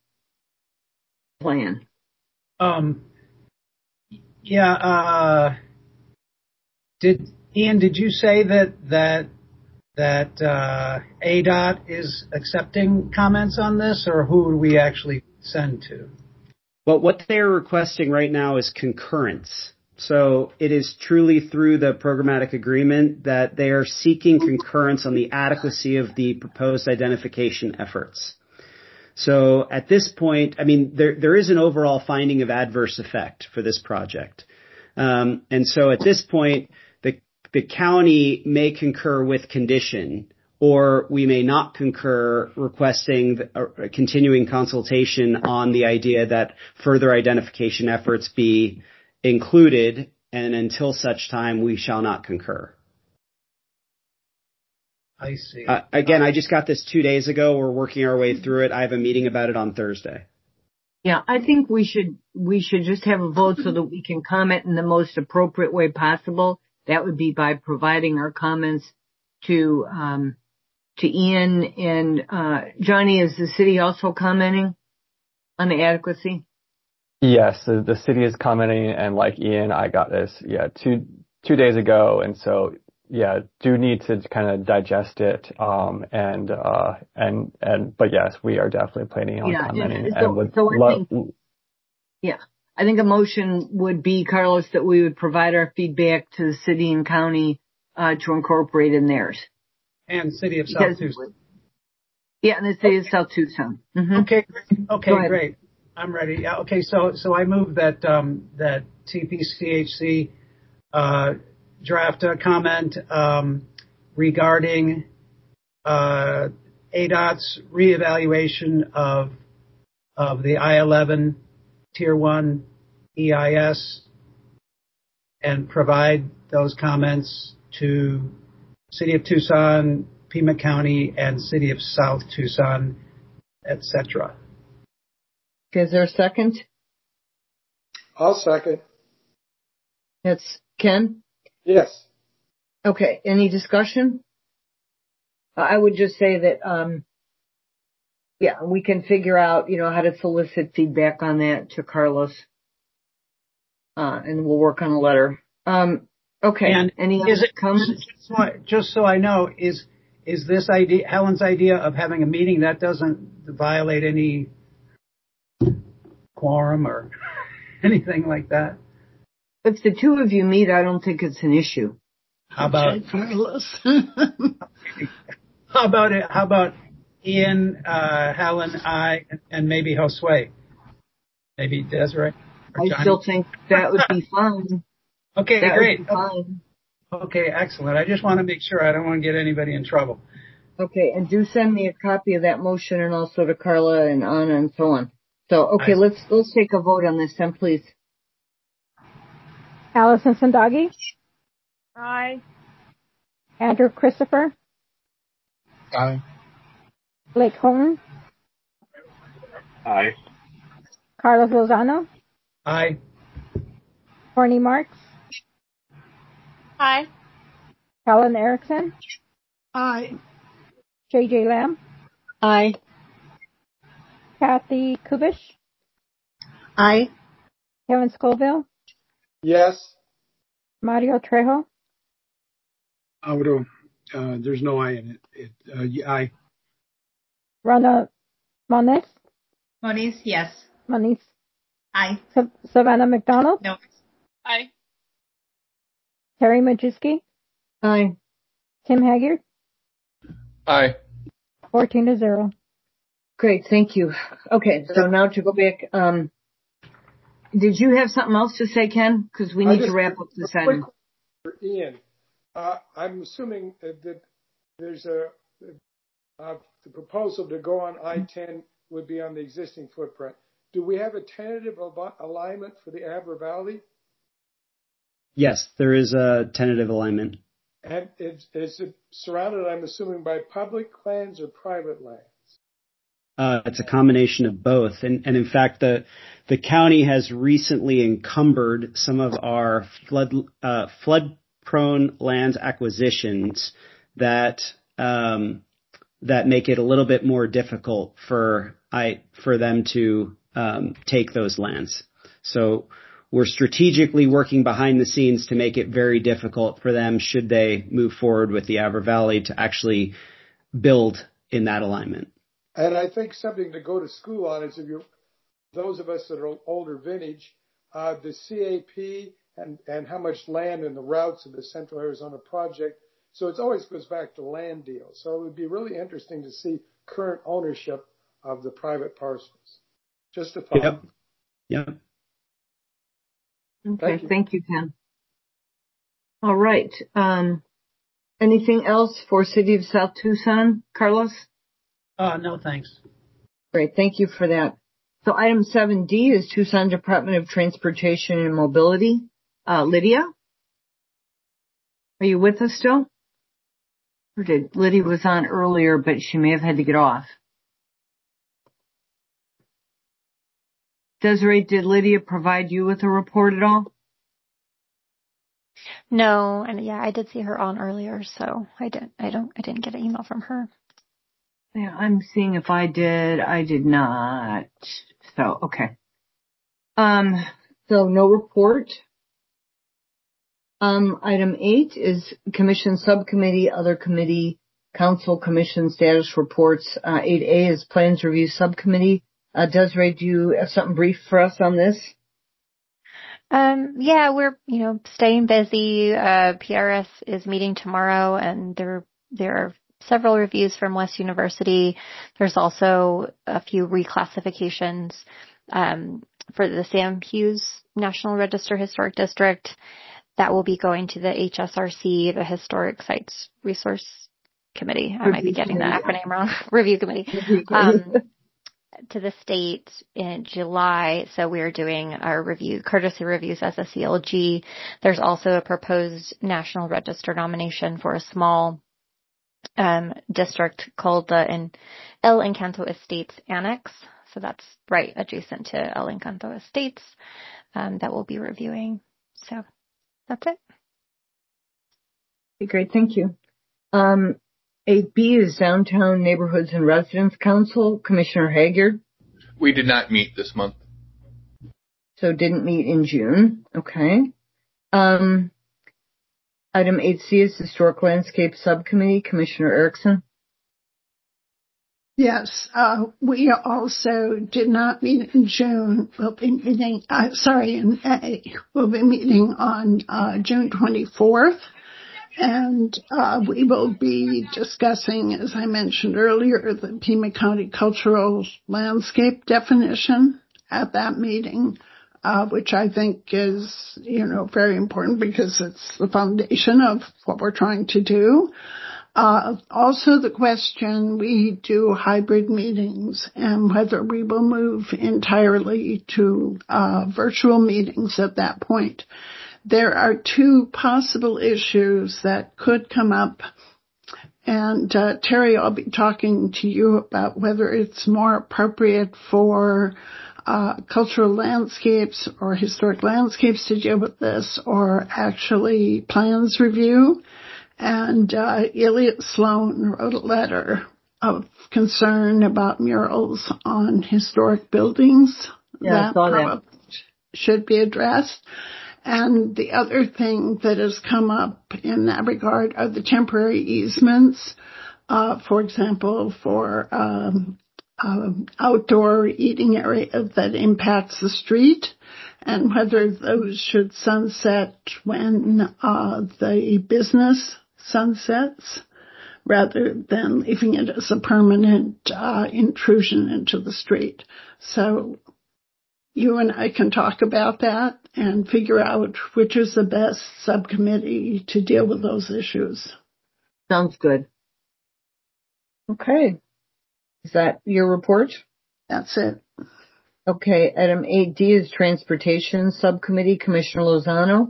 plan. Um. Yeah. Uh. Did Ian? Did you say that that that uh, A D O T is accepting comments on this, or who do we actually send to? Well, what they're requesting right now is concurrence. So it is truly through the programmatic agreement that they are seeking concurrence on the adequacy of the proposed identification efforts. So at this point, I mean, there there is an overall finding of adverse effect for this project. Um, and so at this point, the the county may concur with condition, or we may not concur, requesting a continuing consultation on the idea that further identification efforts be included, and until such time, we shall not concur. I see. Uh, again, I just got this two days ago. We're working our way through it. I have a meeting about it on Thursday. Yeah, I think we should we should just have a vote so that we can comment in the most appropriate way possible. That would be by providing our comments to um, to Ian and uh, Johnny. Is the city also commenting on the adequacy? Yes, the, the city is commenting, and like Ian, I got this yeah two two days ago, and so yeah, do need to kind of digest it. Um, and uh, and and but yes, we are definitely planning on yeah, commenting. So, and would so I lo- think, yeah, I think a motion would be, Carlos, that we would provide our feedback to the city and county uh, to incorporate in theirs. And City of Because, South Tucson. Yeah, and the City of South Tucson. Mm-hmm. Okay, okay, great. I'm ready. Yeah, okay, so so I move that um, that T P C H C uh, draft a comment um, regarding uh, A D O T's reevaluation of of the I eleven Tier one E I S and provide those comments to City of Tucson, Pima County, and City of South Tucson, et cetera. Is there a second? I'll second. That's Ken? Yes. Okay. Any discussion? I would just say that um, yeah, we can figure out, you know, how to solicit feedback on that to Carlos. Uh, and we'll work on a letter. Um, okay. And Any is other it, comments? just so, I, just so I know, is is this idea, Helen's idea of having a meeting, that doesn't violate any quorum or anything like that? If the two of you meet, I don't think it's an issue. How about Carlos? how about it? How about Ian, uh, Helen, I, and maybe Josue? Maybe Desiree? I Johnny? still think that would be fine. Okay, that great. Would be fine. Okay, excellent. I just want to make sure I don't want to get anybody in trouble. Okay, and do send me a copy of that motion and also to Carla and Anna and so on. So, okay, Aye. let's let's take a vote on this then, please. Allison Sandagi, Aye. Andrew Christopher, Aye. Blake Holton, Aye. Carlos Lozano, Aye. Courtney Marks, Aye. Helen Erickson, Aye. J J Lamb, Aye. Kathy Kubish, Aye. Kevin Scoville, Yes. Mario Trejo, Alvaro, uh, there's no I in it. it uh, yeah, I. Rhonda Moniz, Moniz, yes. Moniz, Aye. Sa- Savannah McDonald, No. Aye. Terry Majewski, Aye. Tim Haggard, Aye. fourteen to zero. Great, thank you. Okay, so now to go back, um, did you have something else to say, Ken? Because we need just, to wrap up this a item. quick for Ian. Uh, I'm assuming that, that there's a uh, the proposal to go on I ten would be on the existing footprint. Do we have a tentative al- alignment for the Abra Valley? Yes, there is a tentative alignment. And is, is it surrounded, I'm assuming, by public lands or private lands? Uh, it's a combination of both. And, and in fact, the the county has recently encumbered some of our flood uh, flood prone land acquisitions that um, that make it a little bit more difficult for I for them to um, take those lands. So we're strategically working behind the scenes to make it very difficult for them, should they move forward with the Abra Valley, to actually build in that alignment. And I think something to go to school on is if you, those of us that are older vintage, uh, the C A P and, and how much land and the routes of the Central Arizona project. So it always goes back to land deals. So it would be really interesting to see current ownership of the private parcels. Just a thought. Yep. Yep. Okay, Thank you. thank you, Ken. All right. Um, anything else for City of South Tucson, Carlos? Uh, no, thanks. Great, thank you for that. So item seven D is Tucson Department of Transportation and Mobility. Uh, Lydia? Are you with us still? Or did Lydia was on earlier, but she may have had to get off. Desiree, did Lydia provide you with a report at all? No, and yeah, I did see her on earlier, so I didn't. I don't. I didn't get an email from her. Yeah, I'm seeing if I did. I did not. So, okay. Um, so no report. Um, item eight is Commission Subcommittee, Other Committee, Council Commission Status Reports. Uh, eight A is Plans Review Subcommittee. Uh, Desiree, do you have something brief for us on this? Um, yeah, we're, you know, staying busy. Uh, P R S is meeting tomorrow, and there, there are several reviews from West University. There's also a few reclassifications, um, for the Sam Hughes National Register Historic District that will be going to the H S R C, the Historic Sites Resource Committee. I might be getting that acronym wrong. Review Committee. Um, to the state in July. So we're doing our review, courtesy reviews as a C L G. There's also a proposed National Register nomination for a small um, district called the in El Encanto Estates Annex. So that's right adjacent to El Encanto Estates um, that we'll be reviewing. So that's it. Okay, great. Thank you. Um, eight B is Downtown Neighborhoods and Residents Council, Commissioner Haggard. We did not meet this month. So didn't meet in June. Okay. Um, item eight C is Historic Landscape Subcommittee, Commissioner Erickson. Yes, uh, we also did not meet in June. We'll be meeting, uh, sorry, in May. We'll be meeting on uh, June twenty-fourth. And uh, we will be discussing, as I mentioned earlier, the Pima County Cultural Landscape definition at that meeting, uh, which I think is, you know, very important because it's the foundation of what we're trying to do. Uh, also the question, we do hybrid meetings and whether we will move entirely to uh, virtual meetings at that point. There are two possible issues that could come up. And uh, Terry, I'll be talking to you about whether it's more appropriate for uh, cultural landscapes or historic landscapes to deal with this or actually plans review. And uh, Elliot Sloan wrote a letter of concern about murals on historic buildings. Yeah, I saw that. Should be addressed. And the other thing that has come up in that regard are the temporary easements, uh, for example, for um, uh, outdoor eating area that impacts the street, and whether those should sunset when uh, the business sunsets, rather than leaving it as a permanent uh, intrusion into the street. So you and I can talk about that and figure out which is the best subcommittee to deal with those issues. Sounds good. Okay. Is that your report? That's it. Okay. Item eight D is Transportation Subcommittee, Commissioner Lozano.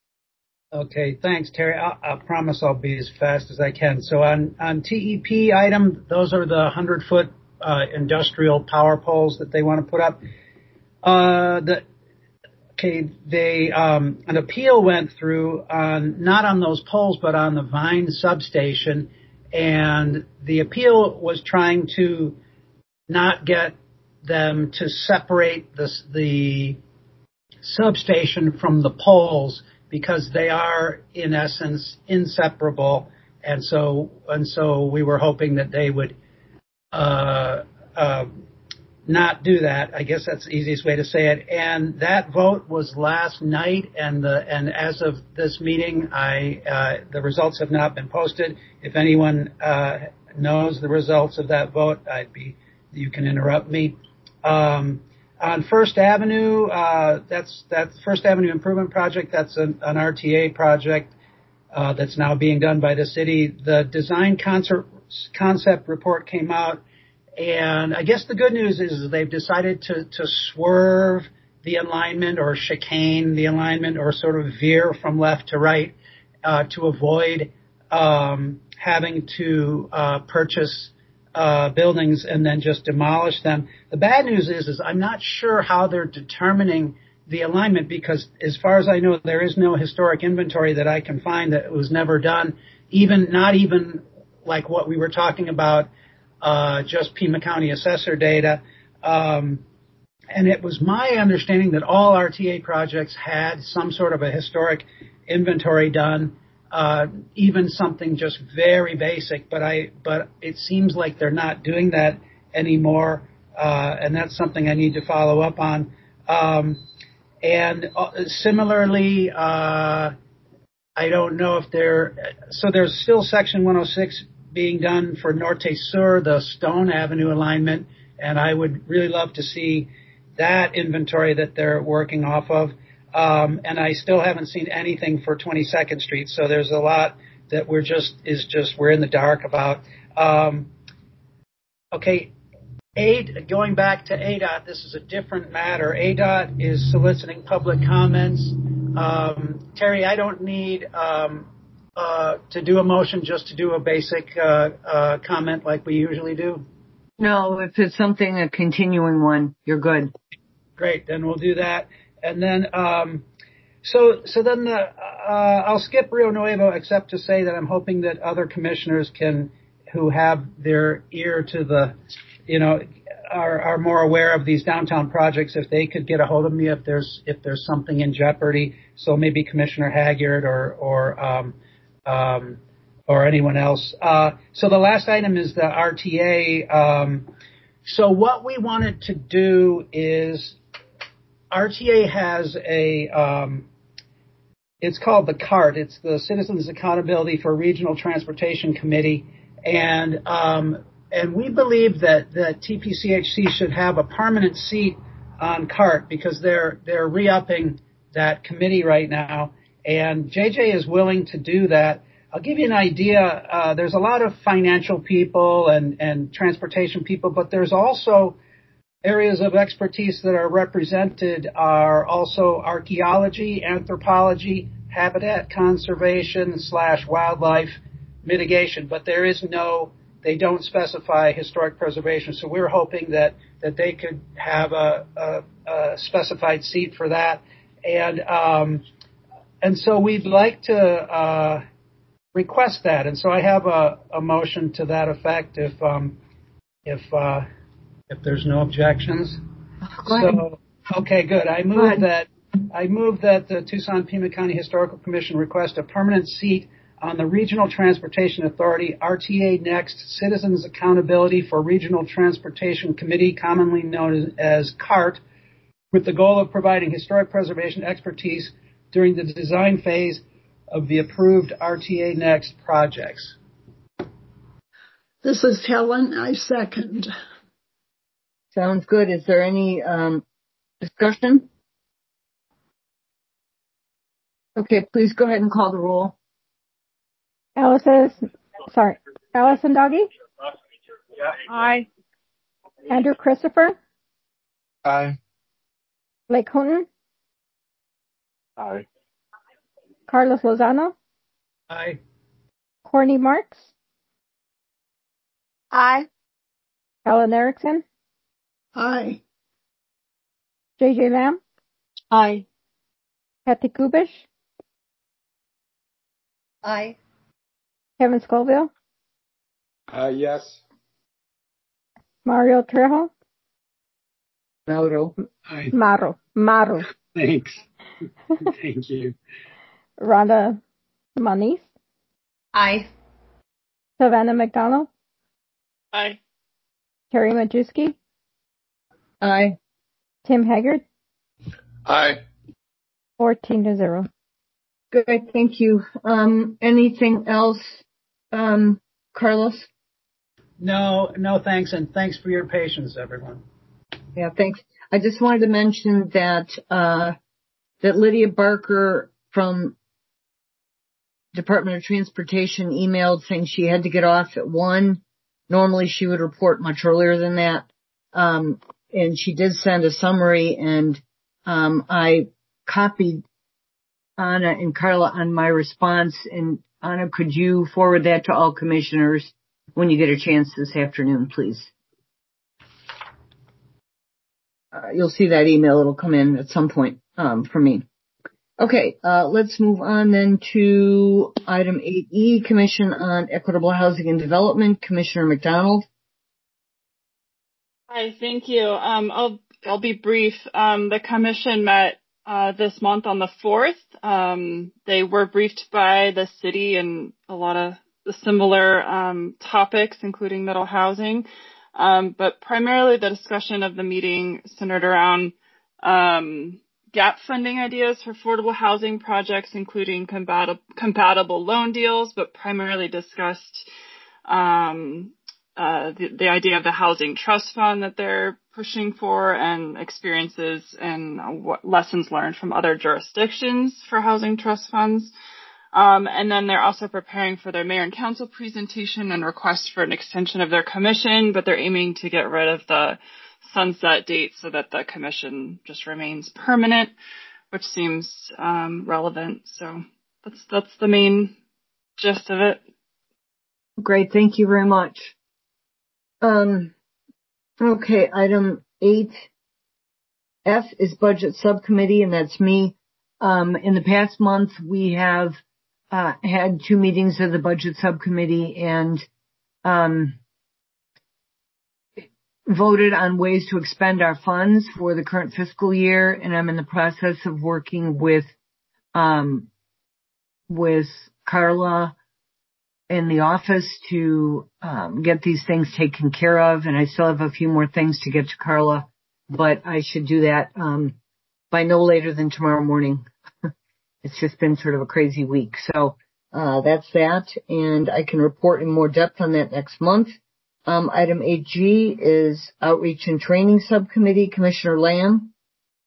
Okay, thanks, Terry. I, I promise I'll be as fast as I can. So on, on T E P item, those are the hundred-foot uh, industrial power poles that they want to put up. Uh, the okay, they um, an appeal went through on not on those poles, but on the Vine substation, and the appeal was trying to not get them to separate the the substation from the poles, because they are, in essence, inseparable, and so and so we were hoping that they would uh, uh, not do that. I guess that's the easiest way to say it. And that vote was last night, and the and as of this meeting, I uh, the results have not been posted. If anyone uh, knows the results of that vote, I'd be you can interrupt me. Um, On First Avenue, uh, that's that's First Avenue Improvement Project. That's an, an R T A project uh, that's now being done by the city. The design concert, concept report came out, and I guess the good news is they've decided to to swerve the alignment or chicane the alignment or sort of veer from left to right uh, to avoid um, having to uh, purchase Uh, buildings and then just demolish them. The bad news is, is I'm not sure how they're determining the alignment, because as far as I know, there is no historic inventory that I can find that was never done, even not even like what we were talking about, uh, just Pima County assessor data. Um, and it was my understanding that all R T A projects had some sort of a historic inventory done. Uh, even something just very basic, but I, but it seems like they're not doing that anymore, uh, and that's something I need to follow up on. Um, and uh, similarly, uh, I don't know if they're, so there's still section one oh six being done for Norte Sur, the Stone Avenue alignment, and I would really love to see that inventory that they're working off of. Um, and I still haven't seen anything for twenty-second Street, so there's a lot that we're just is just we're in the dark about. Um, okay, A, going back to A D O T, this is a different matter. A D O T is soliciting public comments. Um, Terry, I don't need um, uh, to do a motion just to do a basic uh, uh, comment like we usually do. No, if it's something a continuing one, you're good. Great, then we'll do that. And then, um, so so then the, uh, I'll skip Rio Nuevo, except to say that I'm hoping that other commissioners can who have their ear to the, you know, are, are more aware of these downtown projects, if they could get a hold of me if there's if there's something in jeopardy. So maybe Commissioner Haggard or or um, um, or anyone else. Uh, so the last item is the R T A. Um, so what we wanted to do is R T A has a um, it's called the CART. It's the Citizens Accountability for Regional Transportation Committee, and um, and we believe that that T P C H C should have a permanent seat on CART because they're they're re-upping that committee right now, and J J is willing to do that. I'll give you an idea. Uh, there's a lot of financial people and and transportation people, but there's also areas of expertise that are represented are also archaeology, anthropology, habitat conservation slash wildlife mitigation, but there is no, they don't specify historic preservation. So we're hoping that, that they could have a, a, a specified seat for that. And, um, and so we'd like to, uh, request that. And so I have a, a motion to that effect if, um, if, uh, if there's no objections. So, okay, good. I move that I move that the Tucson Pima County Historical Commission request a permanent seat on the Regional Transportation Authority, R T A Next, Citizens Accountability for Regional Transportation Committee, commonly known as CART, with the goal of providing historic preservation expertise during the design phase of the approved R T A Next projects. This is Helen. I second. Sounds good. Is there any um, discussion? Okay, please go ahead and call the roll. Allison, sorry, Allison Doggy? Aye. Andrew Christopher? Aye. Blake Houghton? Aye. Carlos Lozano? Aye. Courtney Marks? Aye. Alan Erickson? Aye. J J Lamb? Aye. Kathy Kubish? Aye. Kevin Scoville? Uh, yes. Mario Trejo? Mauro. Aye. Maru. Maru. Thanks. Thank you. Rhonda Moniz? Aye. Savannah McDonald? Aye. Terry Majewski? Aye. Tim Haggard? Aye. fourteen to zero. Good. Thank you. Um, anything else, um, Carlos? No, no thanks, and thanks for your patience, everyone. Yeah, thanks. I just wanted to mention that uh, that Lydia Barker from Department of Transportation emailed saying she had to get off at one. Normally she would report much earlier than that. Um, and she did send a summary, and um, I copied Anna and Carla on my response. And Anna, could you forward that to all commissioners when you get a chance this afternoon, please? Uh, you'll see that email. It'll come in at some point um, from me. Okay, uh, let's move on then to item eight E, Commission on Equitable Housing and Development. Commissioner McDonald. Hi, thank you. Um, I'll I'll be brief. Um, the commission met uh, this month on the fourth. Um, they were briefed by the city and a lot of the similar um, topics, including middle housing. Um, but primarily the discussion of the meeting centered around um, gap funding ideas for affordable housing projects, including compatible, compatible loan deals, but primarily discussed um, uh, the, the idea of the housing trust fund that they're pushing for, and experiences and what lessons learned from other jurisdictions for housing trust funds. Um, and then they're also preparing for their mayor and council presentation and request for an extension of their commission, but they're aiming to get rid of the sunset date so that the commission just remains permanent, which seems um, relevant. So that's that's the main gist of it. Great, thank you very much. Um, okay, item eight F is Budget Subcommittee, and that's me. Um, in the past month, we have uh, had two meetings of the Budget Subcommittee, and um, voted on ways to expend our funds for the current fiscal year, and I'm in the process of working with um, with Carla in the office to um, get these things taken care of, and I still have a few more things to get to Carla, but I should do that um, by no later than tomorrow morning. It's just been sort of a crazy week, so uh, that's that, and I can report in more depth on that next month. Um, item eight G is Outreach and Training Subcommittee. Commissioner Lamb.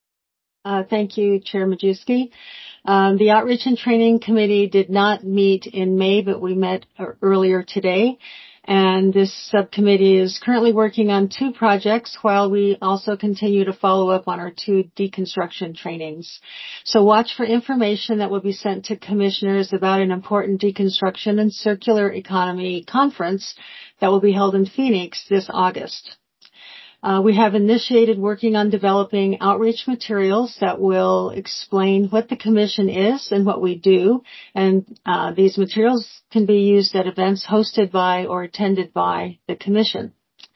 Uh, thank you, Chair Majewski. Um, the Outreach and Training Committee did not meet in May, but we met earlier today. And this subcommittee is currently working on two projects while we also continue to follow up on our two deconstruction trainings. So watch for information that will be sent to commissioners about an important deconstruction and circular economy conference that will be held in Phoenix this August. Uh, we have initiated working on developing outreach materials that will explain what the commission is and what we do, and uh, these materials can be used at events hosted by or attended by the commission.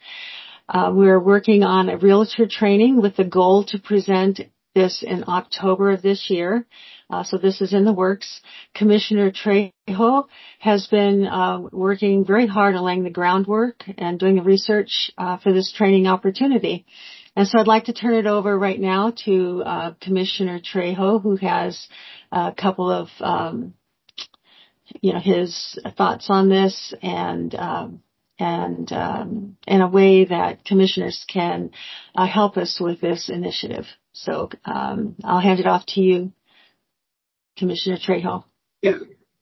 Uh, we're working on a realtor training with the goal to present this in October of this year. Uh, so this is in the works. Commissioner Trejo has been uh, working very hard on laying the groundwork and doing the research uh, for this training opportunity. And so I'd like to turn it over right now to uh, Commissioner Trejo, who has a couple of, um, you know, his thoughts on this and um, and um, in a way that commissioners can uh, help us with this initiative. So um, I'll hand it off to you, Commissioner Trejo. Yeah,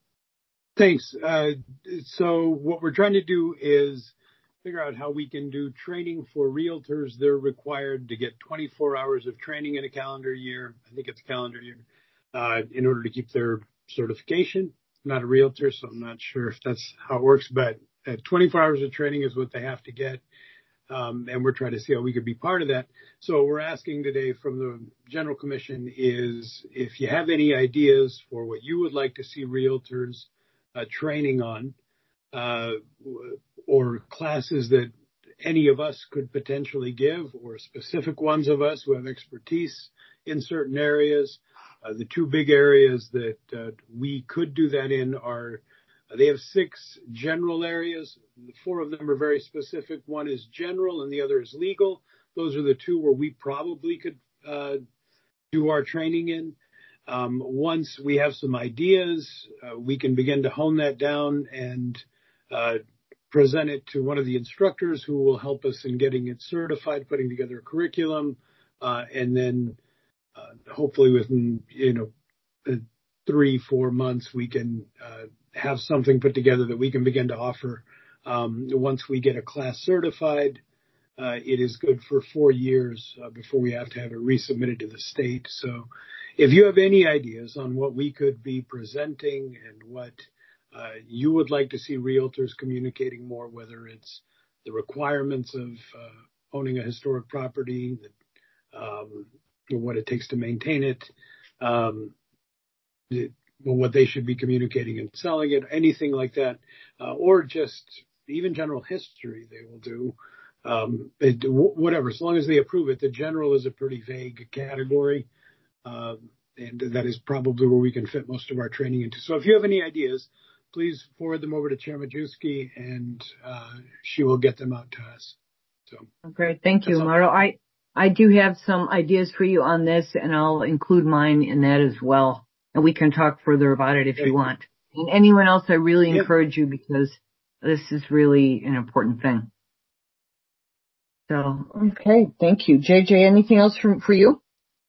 thanks. Uh, so what we're trying to do is figure out how we can do training for realtors. They're required to get twenty-four hours of training in a calendar year. I think it's a calendar year, uh, in order to keep their certification. I'm not a realtor, so I'm not sure if that's how it works, but uh, twenty-four hours of training is what they have to get. Um, and we're trying to see how we could be part of that. So what we're asking today from the General Commission is if you have any ideas for what you would like to see realtors uh, training on, uh, or classes that any of us could potentially give, or specific ones of us who have expertise in certain areas. Uh, the two big areas that uh, we could do that in are They have six general areas. Four of them are very specific. One is general and the other is legal. Those are the two where we probably could uh, do our training in. Um, once we have some ideas, uh, we can begin to hone that down and uh, present it to one of the instructors who will help us in getting it certified, putting together a curriculum, uh, and then uh, hopefully within, you know, three, four months, we can uh, have something put together that we can begin to offer. Um, once we get a class certified, uh, it is good for four years uh, before we have to have it resubmitted to the state. So if you have any ideas on what we could be presenting and what uh, you would like to see realtors communicating more, whether it's the requirements of uh, owning a historic property, um, what it takes to maintain it, um, it, what they should be communicating and selling it, anything like that, uh, or just even general history they will do, um, it, whatever, as long as they approve it. The general is a pretty vague category, um, and that is probably where we can fit most of our training into. So if you have any ideas, please forward them over to Chair Majewski, and uh, she will get them out to us. So great, thank you, Mauro. I I do have some ideas for you on this, and I'll include mine in that as well. And we can talk further about it if you want. And anyone else, I really yep. encourage you, because this is really an important thing. So, okay, thank you. J J, anything else from, for you?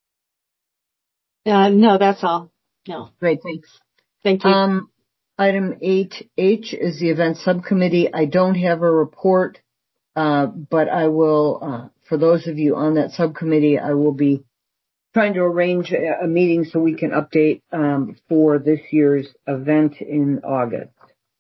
Uh, no, that's all. No. Great, thanks. Thank you. Um, item eight H is the event subcommittee. I don't have a report, uh, but I will, uh, for those of you on that subcommittee, I will be trying to arrange a meeting so we can update um, for this year's event in August.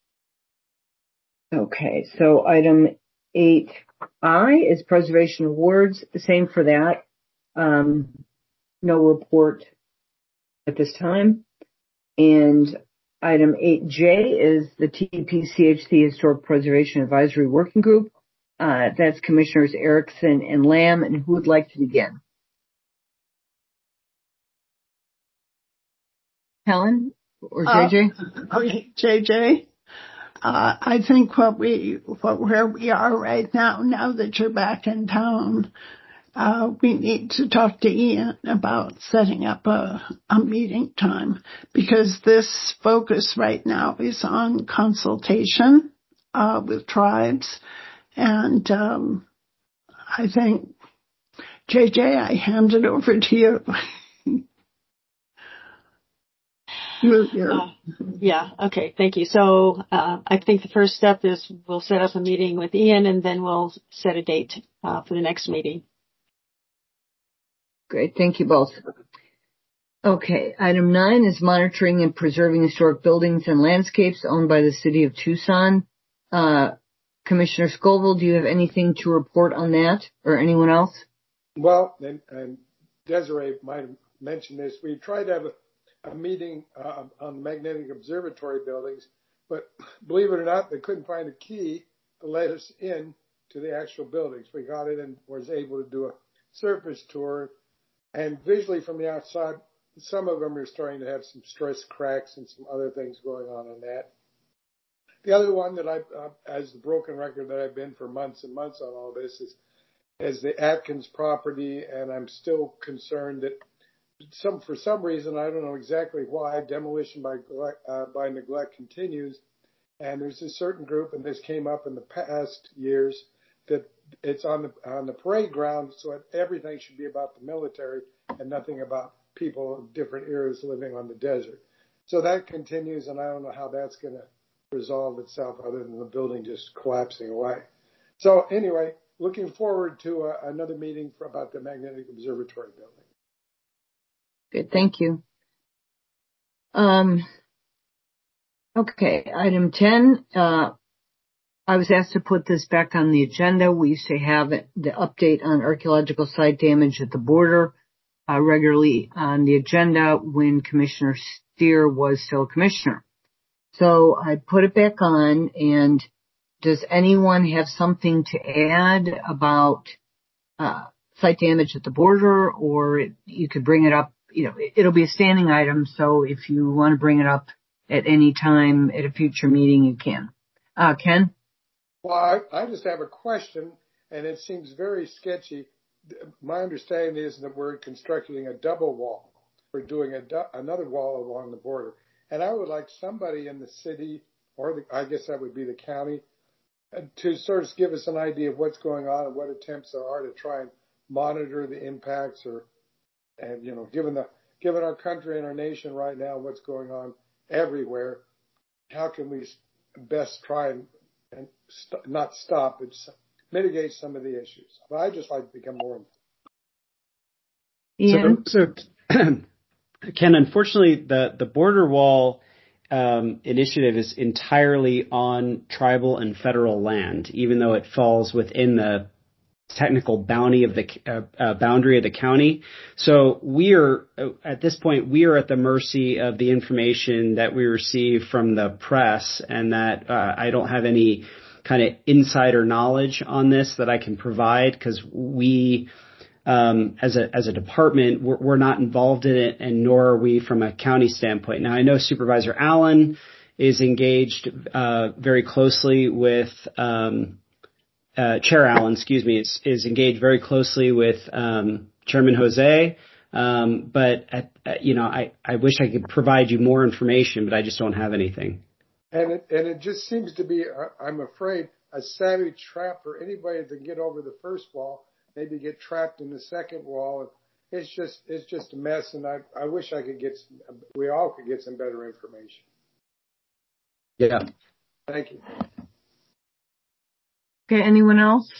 Okay, so item eight I is preservation awards. Same for that. Um, no report at this time. And Item eight J is the T P C H C Historic Preservation Advisory Working Group. Uh, that's Commissioners Erickson and Lamb, and who would like to begin? Helen or J J? Uh, okay, J J. Uh, I think what we, what, where we are right now, now that you're back in town, uh, we need to talk to Ian about setting up a, a meeting time, because this focus right now is on consultation, uh, with tribes. And, um, I think, J J, I hand it over to you. Uh, yeah, okay, thank you. So uh, I think the first step is we'll set up a meeting with Ian, and then we'll set a date uh, for the next meeting. Great, thank you both. Okay, item nine is monitoring and preserving historic buildings and landscapes owned by the City of Tucson. Uh, Commissioner Scoville, do you have anything to report on that, or anyone else? Well, and, and Desiree might have mentioned this. We tried to have a a meeting uh, on the magnetic observatory buildings, but believe it or not, they couldn't find a key to let us in to the actual buildings. We got it and was able to do a surface tour, and visually from the outside, some of them are starting to have some stress cracks and some other things going on in that. The other one that I, uh, as the broken record that I've been for months and months on all this is, is the Atkins property, and I'm still concerned that Some for some reason, I don't know exactly why, demolition by uh, by neglect continues, and there's a certain group, and this came up in the past years, that it's on the on the parade ground, so everything should be about the military and nothing about people of different eras living on the desert. So that continues, and I don't know how that's going to resolve itself, other than the building just collapsing away. So anyway, looking forward to uh, another meeting for, about the magnetic observatory building. Good, thank you. Um, okay, item ten, uh, I was asked to put this back on the agenda. We used to have it, the update on archaeological site damage at the border uh, regularly on the agenda when Commissioner Steer was still commissioner. So I put it back on, and does anyone have something to add about uh, site damage at the border, or it, you could bring it up? You know, it'll be a standing item, so if you want to bring it up at any time at a future meeting, you can. Uh, Ken? Well, I, I just have a question, and it seems very sketchy. My understanding is that we're constructing a double wall. We're doing a du- another wall along the border. And I would like somebody in the city, or the, I guess that would be the county, to sort of give us an idea of what's going on and what attempts there are to try and monitor the impacts, or And, you know, given the, given our country and our nation right now, what's going on everywhere, how can we best try and, and st- not stop, but mitigate some of the issues? But I just like to become more involved. So, so Ken, unfortunately, the, the border wall um, initiative is entirely on tribal and federal land, even though it falls within the technical boundary of the uh, uh, boundary of the county. So we are at this point we are at the mercy of the information that we receive from the press, and that uh, I don't have any kind of insider knowledge on this that I can provide, because we um, as a as a department we're, we're not involved in it, and nor are we from a county standpoint. Now I know Supervisor Allen is engaged uh, very closely with. Um, Uh, Chair Allen, excuse me, is, is engaged very closely with um, Chairman Jose. Um, but, at, at, you know, I, I wish I could provide you more information, but I just don't have anything. And it, and it just seems to be, I'm afraid, a savvy trap for anybody to get over the first wall, maybe get trapped in the second wall. It's just, it's just a mess. And I, I wish I could get, some, we all could get some better information. Yeah. Thank you. Okay, anyone else?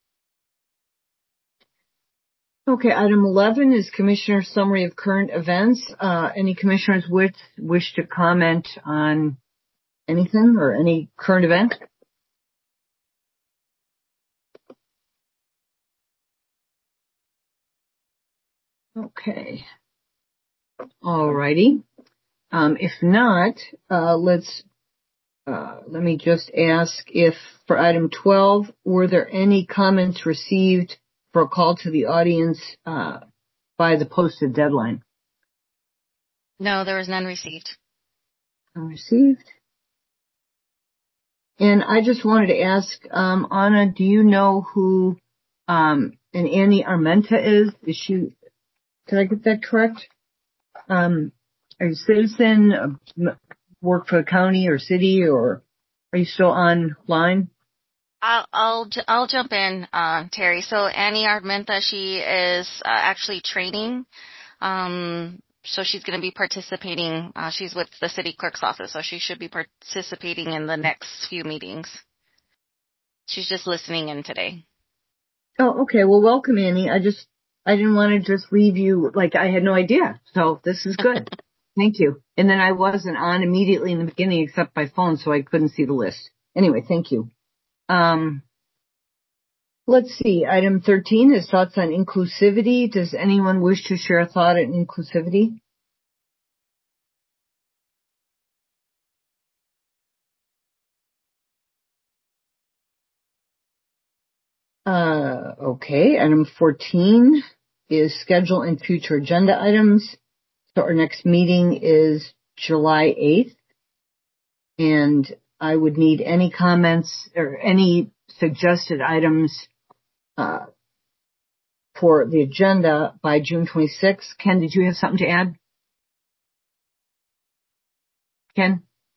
Okay, item eleven is Commissioner Summary of Current Events. Uh, any commissioners wish, wish to comment on anything or any current event? Okay. All righty. Um, if not, uh, let's, uh, let me just ask if for item twelve, were there any comments received for a call to the audience, uh, by the posted deadline? No, there was none received. None received. And I just wanted to ask, um, Anna, do you know who, um, an Annie Armenta is? Is she, did I get that correct? Um, are you a citizen, uh, work for the county or city, or are you still online? I'll I'll, I'll jump in, uh, Terry. So Annie Armenta, she is uh, actually training. Um, so she's going to be participating. Uh, she's with the city clerk's office, so she should be participating in the next few meetings. She's just listening in today. Oh, okay. Well, welcome, Annie. I just, I didn't want to just leave you like I had no idea. So this is good. Thank you. And then I wasn't on immediately in the beginning except by phone, so I couldn't see the list. Anyway, thank you. Um, let's see. Item thirteen is thoughts on inclusivity. Does anyone wish to share a thought on inclusivity? Uh, okay. Item fourteen is schedule and future agenda items. So our next meeting is July eighth. And I would need any comments or any suggested items, uh, for the agenda by June twenty-sixth. Ken, did you have something to add? Ken?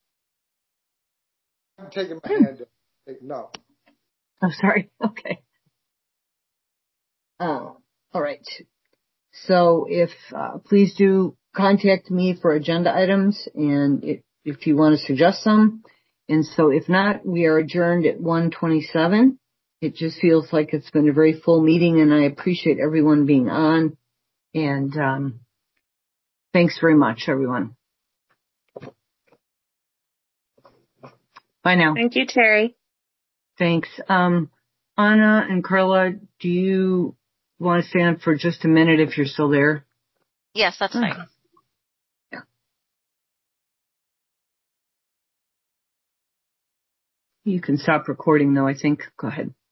I'm taking my hand up. No. I'm sorry. Okay. Uh, all right. So if, uh, please do contact me for agenda items and if, if you want to suggest some. And so if not, we are adjourned at one twenty-seven. It just feels like it's been a very full meeting and I appreciate everyone being on. And, um, thanks very much, everyone. Bye now. Thank you, Terry. Thanks. Um, Anna and Carla, do you want to stay on for just a minute if you're still there? Yes, that's fine. Yeah. You can stop recording though, I think. Go ahead.